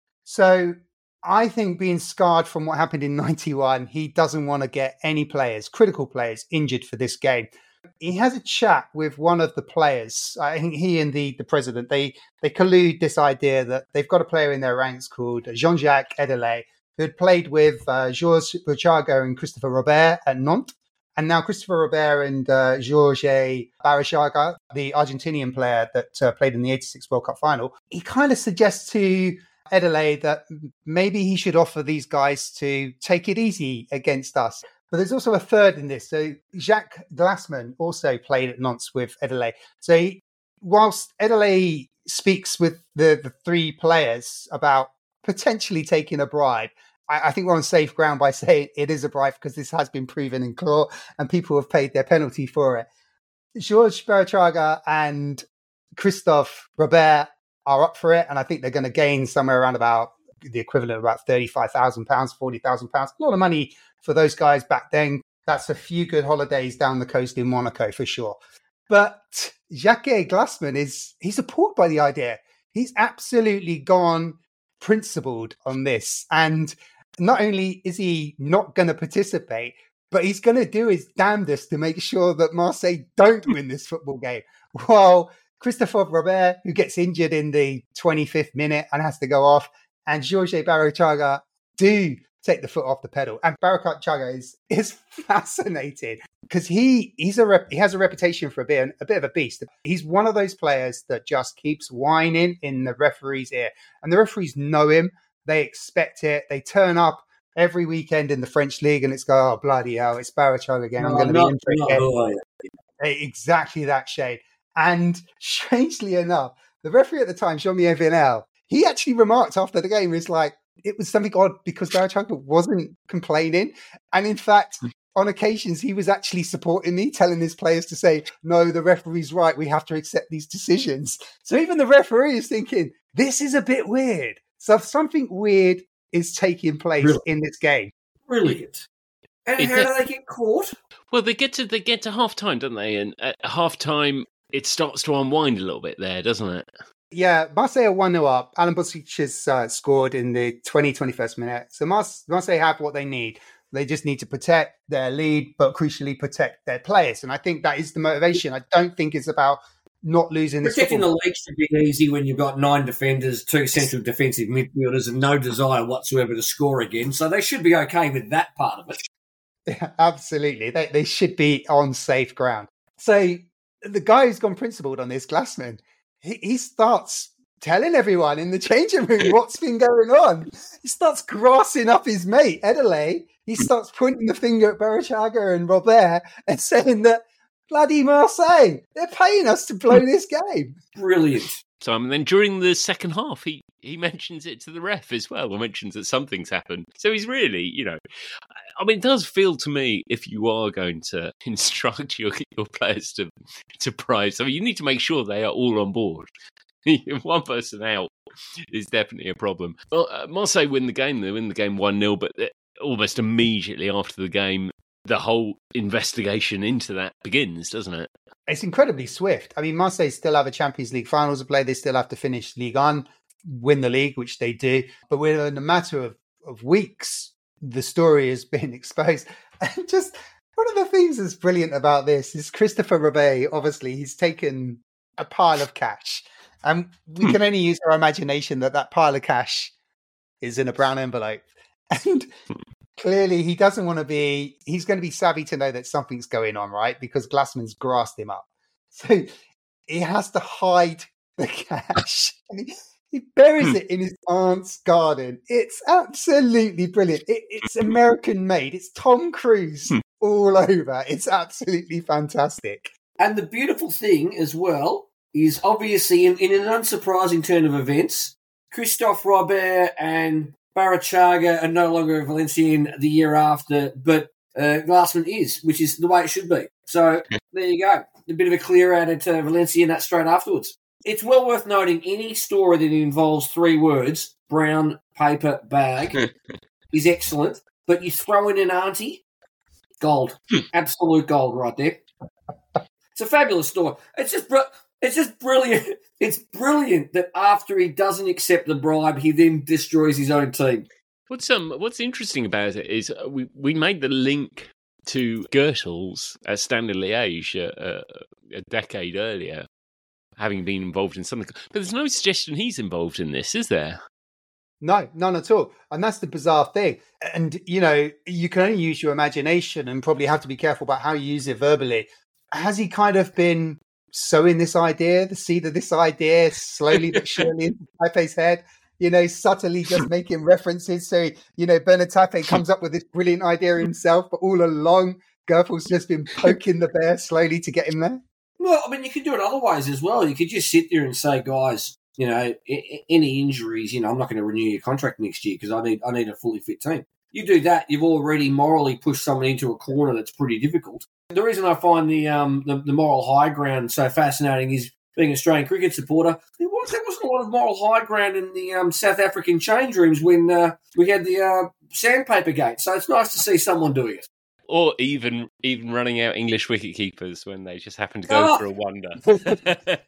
So I think being scarred from what happened in 91, he doesn't want to get any players, critical players, injured for this game. He has a chat with one of the players. I think he and the president, they collude this idea that they've got a player in their ranks called Jean-Jacques Edelet, who had played with Georges Burchaga and Christopher Robert at Nantes. And now Christopher Robert and Georges Barrachaga, the Argentinian player that played in the 86 World Cup final, he kind of suggests to Edelet that maybe he should offer these guys to take it easy against us. But there's also a third in this. So Jacques Glassman also played at Nantes with Edelet. So whilst Edelet speaks with the three players about potentially taking a bribe, I think we're on safe ground by saying it is a bribe because this has been proven in court and people have paid their penalty for it. Georges Barrachaga and Christophe Robert are up for it, and I think they're going to gain somewhere around about the equivalent of about £35,000, £40,000. A lot of money for those guys back then. That's a few good holidays down the coast in Monaco for sure. But Jacques Glassman he's appalled by the idea. He's absolutely gone principled on this. And not only is he not going to participate, but he's going to do his damnedest to make sure that Marseille don't win this football game. While Christophe Robert, who gets injured in the 25th minute and has to go off, and Georges Barrachaga do take the foot off the pedal. And Barrachaga is fascinating because he has a reputation for being a bit of a beast. He's one of those players that just keeps whining in the referee's ear. And the referees know him. They expect it. They turn up every weekend in the French league and it's go, oh, bloody hell, it's Barrachaga again. I'm going to be in for it again. Exactly that shade. And strangely enough, the referee at the time, Jean-Michel Vinel, he actually remarked after the game, it was something odd because Barrachaga wasn't complaining. And in fact, on occasions, he was actually supporting me, telling his players to say, no, the referee's right. We have to accept these decisions. So even the referee is thinking, this is a bit weird. So something weird is taking place in this game. Brilliant. And how do they get caught? Well, they get to half time, don't they? And at half time, it starts to unwind a little bit there, doesn't it? Yeah, Marseille are 1-0 up. Alan Busic has scored in the 21st minute. So Marseille have what they need. They just need to protect their lead, but crucially protect their players. And I think that is the motivation. I don't think it's about not losing this Protecting football. the league should be easy when you've got 9 defenders, 2 central defensive midfielders, and no desire whatsoever to score again. So they should be okay with that part of it. Yeah, absolutely. They should be on safe ground. So the guy who's gone principled on this, Glassman, he starts telling everyone in the changing room what's been going on. He starts grassing up his mate, Edele. He starts pointing the finger at Barachaga and Robert and saying that bloody Marseille, they're paying us to blow this game. Brilliant. So and then during the second half, he mentions it to the ref as well, or mentions that something's happened. So he's really, I mean, it does feel to me, if you are going to instruct your players to prize, I mean, you need to make sure they are all on board. One person out is definitely a problem. Well, Marseille win the game. They win the game 1-0, but almost immediately after the game, the whole investigation into that begins, doesn't it? It's incredibly swift. I mean, Marseille still have a Champions League finals to play. They still have to finish Ligue 1, win the league, which they do. But within a matter of weeks, the story has been exposed. And just one of the things that's brilliant about this is Christopher Robert, obviously, he's taken a pile of cash. And we can only use our imagination that pile of cash is in a brown envelope. And clearly he doesn't want to be, he's going to be savvy to know that something's going on, right? Because Glassman's grassed him up. So he has to hide the cash. And he buries it in his aunt's garden. It's absolutely brilliant. It's American made. It's Tom Cruise all over. It's absolutely fantastic. And the beautiful thing as well is obviously in an unsurprising turn of events, Christophe Robert and Barachaga are no longer Valenciennes the year after, but Glassman is, which is the way it should be. So there you go. A bit of a clear out at Valenciennes that straight afterwards. It's well worth noting any story that involves 3 words, brown paper bag, is excellent, but you throw in an auntie, gold. Absolute gold right there. It's a fabulous story. It's just brilliant. It's brilliant that after he doesn't accept the bribe, he then destroys his own team. What's interesting about it is we made the link to Goethals at Standard Liège a decade earlier, having been involved in something. But there's no suggestion he's involved in this, is there? No, none at all. And that's the bizarre thing. And, you can only use your imagination and probably have to be careful about how you use it verbally. Has he kind of been sowing this idea, the seed of this idea, slowly but surely into Taipei's head, subtly just making references. So, Bernard Taipei comes up with this brilliant idea himself, but all along, Goethel's just been poking the bear slowly to get him there. Well, I mean, you could do it other ways as well. You could just sit there and say, guys, any injuries, I'm not going to renew your contract next year because I need a fully fit team. You do that, you've already morally pushed someone into a corner that's pretty difficult. The reason I find the moral high ground so fascinating is being an Australian cricket supporter. There wasn't a lot of moral high ground in the South African change rooms when we had the sandpaper gate. So it's nice to see someone doing it. Or even running out English wicketkeepers when they just happen to go for a wonder.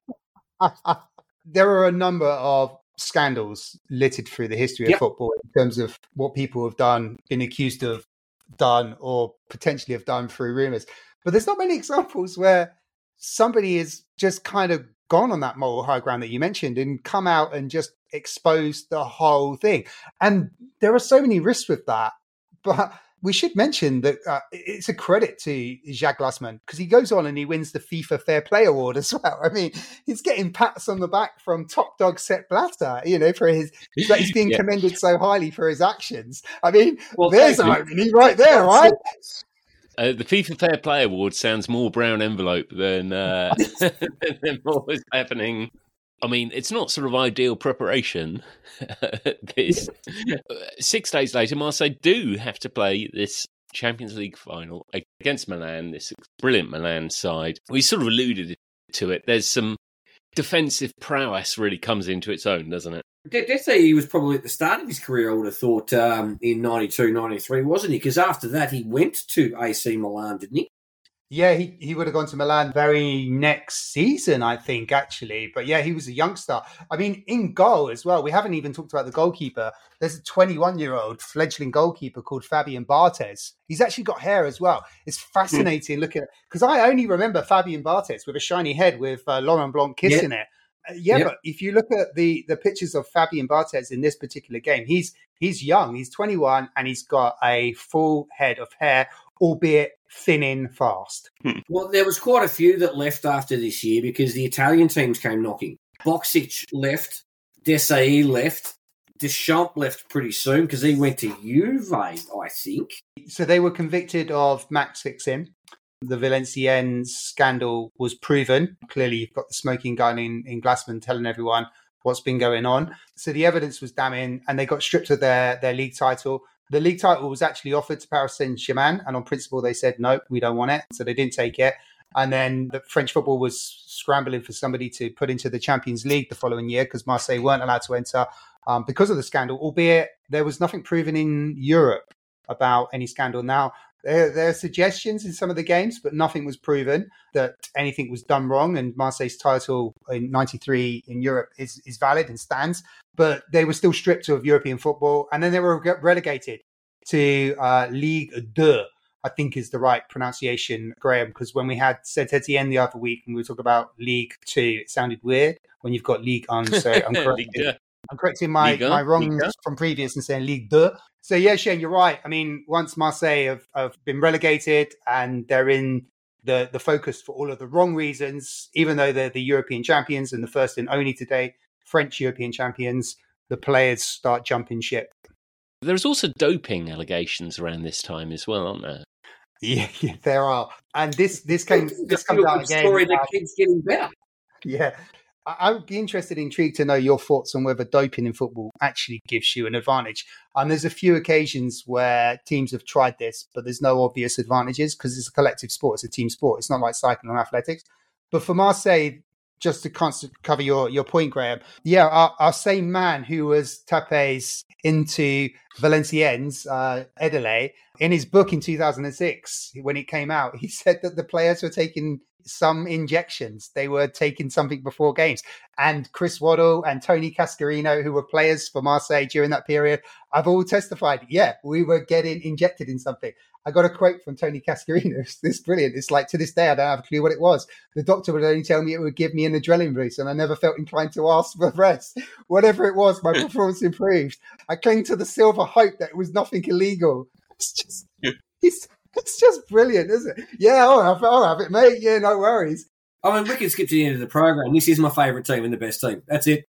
There are a number of scandals littered through the history of football in terms of what people have done, been accused of done, or potentially have done through rumours. But there's not many examples where somebody has just kind of gone on that moral high ground that you mentioned and come out and just exposed the whole thing. And there are so many risks with that. But we should mention that it's a credit to Jacques Glassman because he goes on and he wins the FIFA Fair Play Award as well. I mean, he's getting pats on the back from top dog Sepp Blatter, for that he's being commended so highly for his actions. I mean, there's an irony right there, right? The FIFA Fair Play Award sounds more brown envelope than what was happening. I mean, it's not sort of ideal preparation. This 6 days later, Marseille do have to play this Champions League final against Milan, this brilliant Milan side. We sort of alluded to it. There's some defensive prowess really comes into its own, doesn't it? Did say he was probably at the start of his career, I would have thought, in 92, 93, wasn't he? Because after that, he went to AC Milan, didn't he? Yeah, he would have gone to Milan very next season, I think, actually. But yeah, he was a youngster. I mean, in goal as well. We haven't even talked about the goalkeeper. There's a 21-year-old fledgling goalkeeper called Fabian Barthez. He's actually got hair as well. It's fascinating looking at, because I only remember Fabian Barthez with a shiny head with Laurent Blanc kissing it. But if you look at the pictures of Fabian Barthez in this particular game, he's young. He's 21 and he's got a full head of hair, albeit thinning fast. Well, there was quite a few that left after this year because the Italian teams came knocking. Boksic left, Desailly left, Deschamps left pretty soon because he went to Juve, I think. So they were convicted of match fixing. The Valenciennes scandal was proven. Clearly, you've got the smoking gun in Glassman telling everyone what's been going on. So the evidence was damning and they got stripped of their league title. The league title was actually offered to Paris Saint-Germain, and on principle, they said, no, we don't want it. So they didn't take it. And then the French football was scrambling for somebody to put into the Champions League the following year because Marseille weren't allowed to enter because of the scandal, albeit there was nothing proven in Europe about any scandal. Now, there are suggestions in some of the games, but nothing was proven that anything was done wrong. And Marseille's title in 93 in Europe is valid and stands. But they were still stripped of European football. And then they were relegated to Ligue 2, I think is the right pronunciation, Graham, because when we had Saint-Etienne the other week and we were talking about Ligue 2, it sounded weird when you've got Ligue 1. So I'm correcting my wrongs from previous and saying Ligue 2. So yeah, Shane, you're right. I mean, once Marseille have been relegated and they're in the focus for all of the wrong reasons, even though they're the European champions and the first and only today French European champions, the players start jumping ship. There's also doping allegations around this time as well, aren't there? Yeah, there are. And this comes out again. Story that keeps getting better. Yeah. I would be intrigued to know your thoughts on whether doping in football actually gives you an advantage. There's a few occasions where teams have tried this, but there's no obvious advantages because it's a collective sport. It's a team sport. It's not like cycling or athletics. But for Marseille, just to cover your point, Graham, yeah, our same man who was Tapé's into Valenciennes, Edele, in his book in 2006, when it came out, he said that the players were taking some injections. They were taking something before games. And Chris Waddle and Tony Cascarino, who were players for Marseille during that period, I've all testified, yeah, we were getting injected in something. I got a quote from Tony Cascarino. It's brilliant. It's like, to this day, I don't have a clue what it was. The doctor would only tell me it would give me an adrenaline boost, and I never felt inclined to ask for the rest. Whatever it was, my performance improved. I cling to the silver hope that it was nothing illegal. It's just brilliant, isn't it? Yeah, I'll have it, mate. Yeah, no worries. I mean, we can skip to the end of the program. This is my favourite team and the best team. That's it.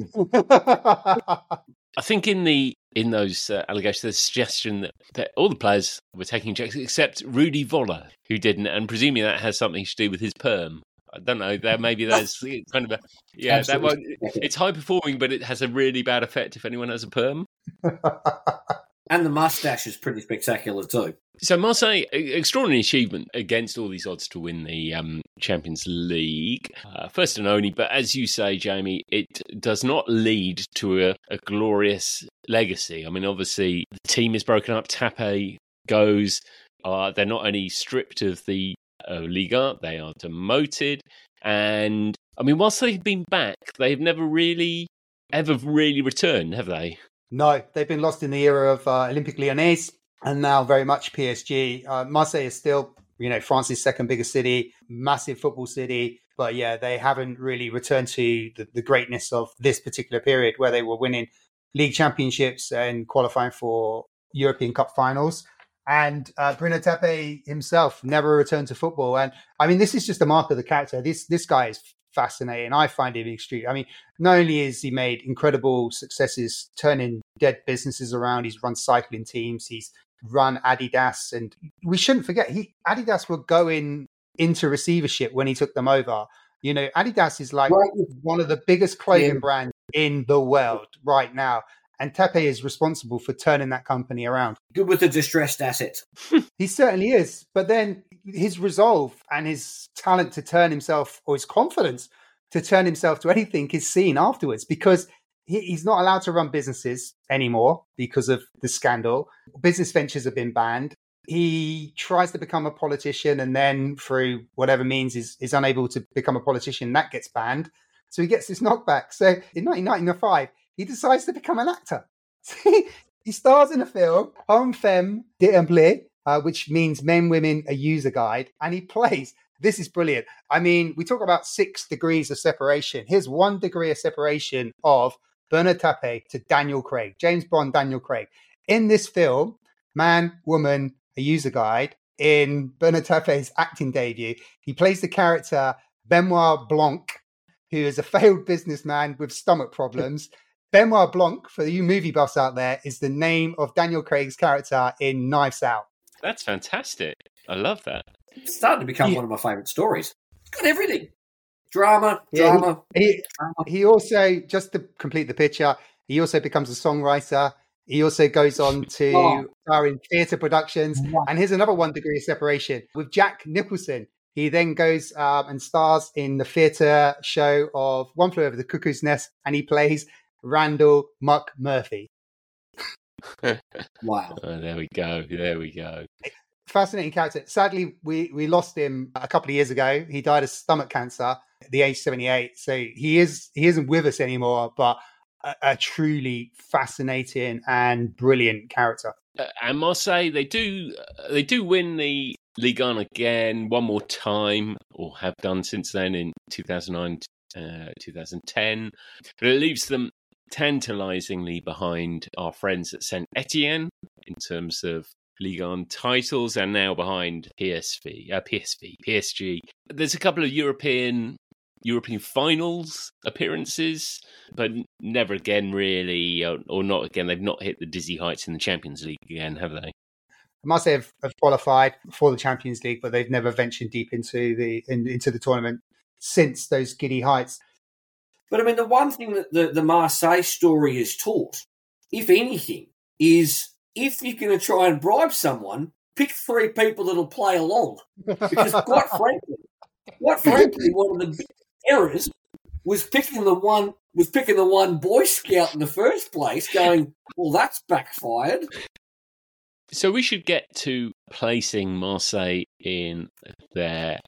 I think in those allegations, there's a suggestion that all the players were taking injections except Rudy Voller, who didn't, and presumably that has something to do with his perm. I don't know. Maybe there's kind of it's high performing, but it has a really bad effect if anyone has a perm. And the moustache is pretty spectacular too. So Marseille, extraordinary achievement against all these odds to win the Champions League, first and only. But as you say, Jamie, it does not lead to a glorious legacy. I mean, obviously, the team is broken up. Tapé goes. They're not only stripped of the Liga, they are demoted. And, I mean, whilst they've been back, they've never really, ever really returned, have they? No, they've been lost in the era of Olympique Lyonnais and now very much PSG. Marseille is still, France's second biggest city, massive football city. But yeah, they haven't really returned to the greatness of this particular period where they were winning league championships and qualifying for European Cup finals. And Bruno Tapé himself never returned to football. And I mean, this is just a mark of the character. This guy is fascinating. I find him extreme. I mean, not only has he made incredible successes turning dead businesses around, he's run cycling teams, he's run Adidas, and we shouldn't forget Adidas were going into receivership when he took them over. Adidas is like one of the biggest clothing brands in the world right now. And Tapé is responsible for turning that company around. Good with the distressed asset. He certainly is. But then his resolve and his talent to turn himself, or his confidence to turn himself to anything, is seen afterwards because he's not allowed to run businesses anymore because of the scandal. Business ventures have been banned. He tries to become a politician and then through whatever means is unable to become a politician. That gets banned. So he gets this knockback. So in 1995, he decides to become an actor. He stars in a film, Homme Femme d'Emblée, which means Men, Women, a User Guide. And he plays, this is brilliant. I mean, we talk about 6 degrees of separation. Here's 1 degree of separation of Bernard Tapie to Daniel Craig, James Bond, Daniel Craig. In this film, Man, Woman, a User Guide, in Bernard Tapie's acting debut, he plays the character Benoit Blanc, who is a failed businessman with stomach problems. Benoit Blanc, for you movie buffs out there, is the name of Daniel Craig's character in Knives Out. That's fantastic. I love that. It's starting to become one of my favourite stories. It's got everything. Drama. He also, just to complete the picture, he also becomes a songwriter. He also goes on to star in theatre productions. And here's another 1 degree of separation with Jack Nicholson. He then goes and stars in the theatre show of One Flew Over the Cuckoo's Nest, and he plays Randall McMurphy. Wow. Oh, there we go. Fascinating character. Sadly, we lost him a couple of years ago. He died of stomach cancer at the age 78. So he isn't with us anymore, but a truly fascinating and brilliant character. And Marseille, they do win the Ligue 1 again one more time, or have done since then in 2009, 2010. But it leaves them tantalisingly behind our friends at Saint Etienne in terms of Ligue 1 titles, and now behind PSG. There's a couple of European finals appearances, but never again really, or not again. They've not hit the dizzy heights in the Champions League again, have they? Marseille have qualified for the Champions League, but they've never ventured deep into the tournament since those giddy heights. But I mean, the one thing that the Marseille story has taught, if anything, is if you're going to try and bribe someone, pick 3 people that'll play along. Because quite frankly, one of the big errors was picking the one Boy Scout in the first place, going, well, that's backfired. So we should get to placing Marseille in their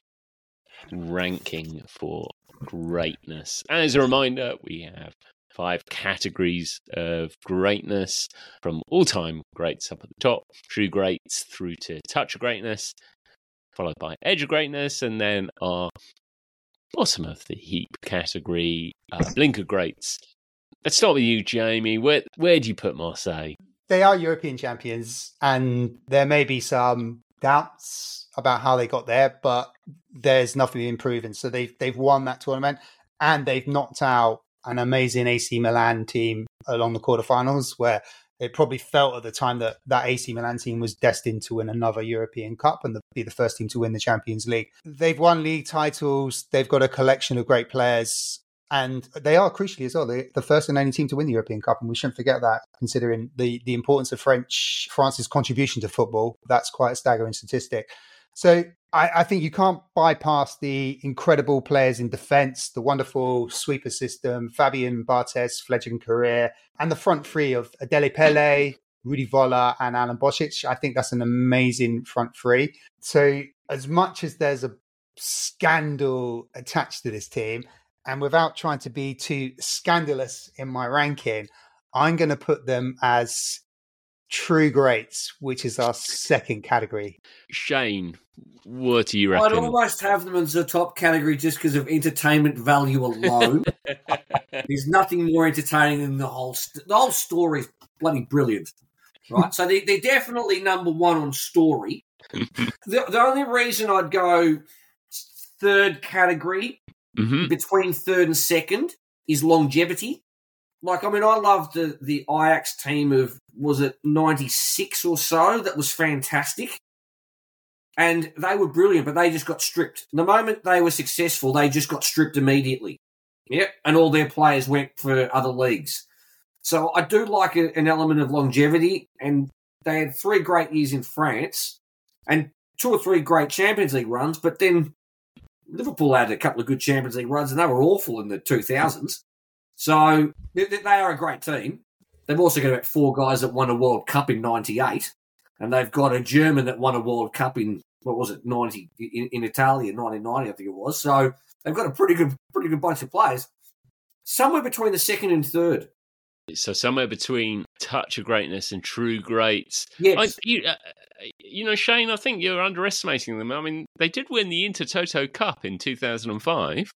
ranking for greatness. As a reminder, we have 5 categories of greatness, from all-time greats up at the top, true greats through to touch of greatness, followed by edge of greatness, and then our bottom of the heap category, blink of greats. Let's start with you, Jamie. Where do you put Marseille? They are European champions, and there may be some doubts about how they got there, but there's nothing improving. So they've won that tournament, and they've knocked out an amazing AC Milan team along the quarterfinals, where it probably felt at the time that AC Milan team was destined to win another European Cup and be the first team to win the Champions League. They've won league titles. They've got a collection of great players. And they are, crucially as well, the first and only team to win the European Cup. And we shouldn't forget that, considering the importance of France's contribution to football. That's quite a staggering statistic. So I think you can't bypass the incredible players in defence, the wonderful sweeper system, Fabien Barthez, fledgling career, and the front 3 of Adele Pele, Rudi Voller, and Alan Bosic. I think that's an amazing front 3. So as much as there's a scandal attached to this team, and without trying to be too scandalous in my ranking, I'm going to put them as true greats, which is our second category. Shane, what do you reckon? I'd almost have them as a top category just because of entertainment value alone. There's nothing more entertaining than the whole story is bloody brilliant, right? So they're definitely number 1 on story. The only reason I'd go third category between third and second is longevity. Like, I mean, I loved the Ajax team of, was it 96 or so? That was fantastic. And they were brilliant, but they just got stripped. The moment they were successful, they just got stripped immediately. Yep, and all their players went for other leagues. So I do like an element of longevity, and they had 3 great years in France and 2 or 3 great Champions League runs, but then Liverpool had a couple of good Champions League runs, and they were awful in the 2000s. So they are a great team. They've also got about 4 guys that won a World Cup in 98. and they've got a German that won a World Cup in, what was it, 90 in Italy in 1990, I think it was. So they've got a pretty good bunch of players. Somewhere between the second and third. So somewhere between touch of greatness and true greats. Yes. Shane, I think you're underestimating them. I mean, they did win the Intertoto Cup in 2005.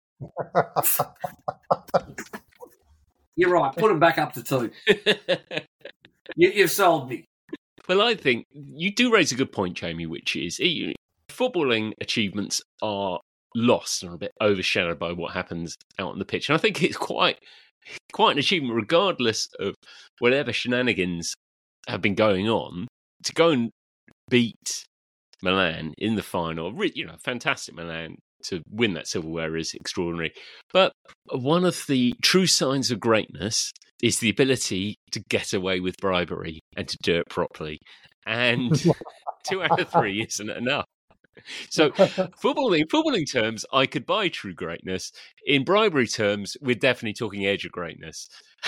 You're right. Put them back up to 2. You've sold me. Well, I think you do raise a good point, Jamie, which is footballing achievements are lost and a bit overshadowed by what happens out on the pitch. And I think it's quite an achievement, regardless of whatever shenanigans have been going on, to go and beat Milan in the final. Fantastic Milan. To win that silverware is extraordinary. But one of the true signs of greatness is the ability to get away with bribery and to do it properly. And 2 out of 3 isn't enough. So footballing terms, I could buy true greatness. In bribery terms, we're definitely talking edge of greatness.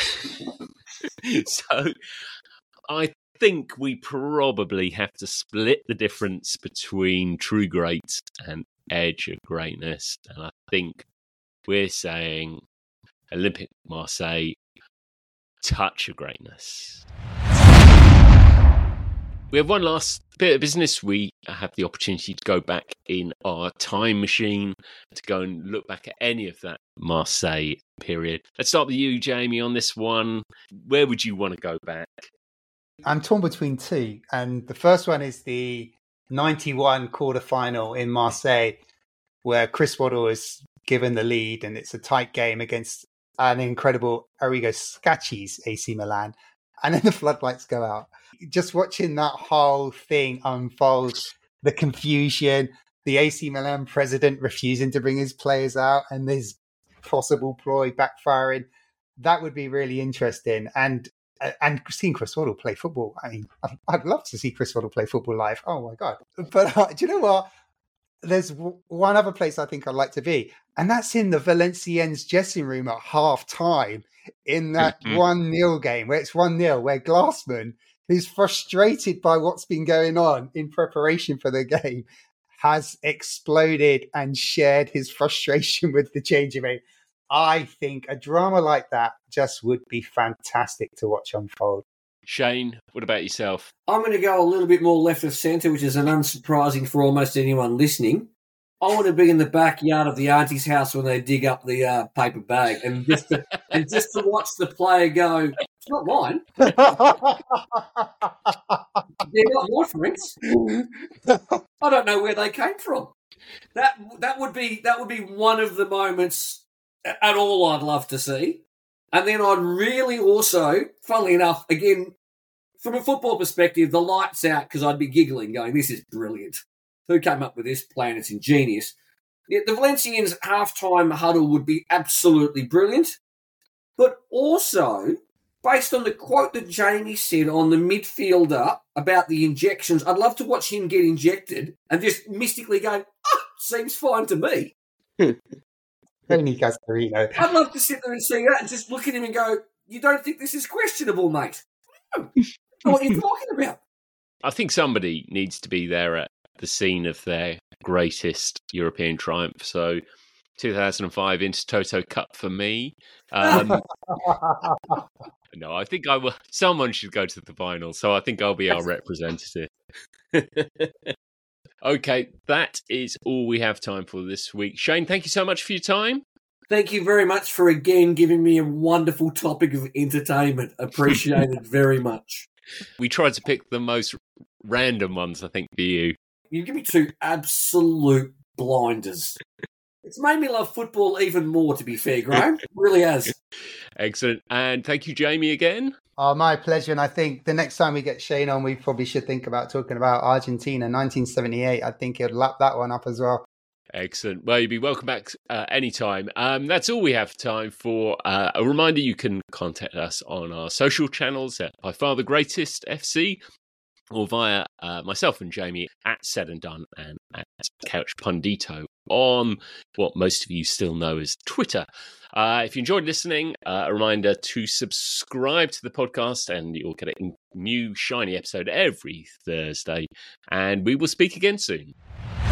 So I think we probably have to split the difference between true greats and edge of greatness. And I think we're saying Olympique Marseille, touch of greatness. We have one last bit of business. We have the opportunity to go back in our time machine to go and look back at any of that Marseille period. Let's start with you, Jamie, on this one. Where would you want to go back? I'm torn between 2. And the first one is the 91 quarterfinal in Marseille, where Chris Waddle is given the lead and it's a tight game against an incredible Arrigo Sacchi's AC Milan. And then the floodlights go out. Just watching that whole thing unfold, the confusion, the AC Milan president refusing to bring his players out, and this possible ploy backfiring, that would be really interesting. And seeing Chris Waddle play football, I mean, I'd love to see Chris Waddle play football live. Oh my God. But do you know what? There's one other place I think I'd like to be, and that's in the Valenciennes dressing room at half time in that 1-0 game where it's 1-0, where Glassman, who's frustrated by what's been going on in preparation for the game, has exploded and shared his frustration with the changing room. I think a drama like that just would be fantastic to watch unfold. Shane, what about yourself? I'm going to go a little bit more left of centre, which is unsurprising for almost anyone listening. I want to be in the backyard of the auntie's house when they dig up the paper bag, and just to watch the player go, it's not mine. They're not my friends. I don't know where they came from. That would be one of the moments at all I'd love to see. And then I'd really also, funnily enough, again, from a football perspective, the lights out, because I'd be giggling, going, this is brilliant. Who came up with this plan? It's ingenious. Yeah, the Valenciennes halftime huddle would be absolutely brilliant. But also, based on the quote that Jamie said on the midfielder about the injections, I'd love to watch him get injected and just mystically go, seems fine to me. Only Gasparino. I'd love to sit there and see that and just look at him and go, you don't think this is questionable, mate? No. What are you talking about? I think somebody needs to be there at the scene of their greatest European triumph. So 2005 Intertoto Cup for me. No, I think I will. Someone should go to the final. So I think I'll be our representative. Okay, that is all we have time for this week. Shane, thank you so much for your time. Thank you very much for again giving me a wonderful topic of entertainment. Appreciated very much. We tried to pick the most random ones, I think, for you. You give me 2 absolute blinders. It's made me love football even more, to be fair, Graham. It really has. Excellent. And thank you, Jamie, again. Oh, my pleasure. And I think the next time we get Shane on, we probably should think about talking about Argentina 1978. I think he'll lap that one up as well. Excellent. Well, you'll be welcome back anytime. That's all we have time for. A reminder, you can contact us on our social channels at By Far the Greatest FC, or via myself and Jamie at Said and Done and at Couch Pundito on what most of you still know as Twitter. If you enjoyed listening, a reminder to subscribe to the podcast, and you'll get a new shiny episode every Thursday. And we will speak again soon.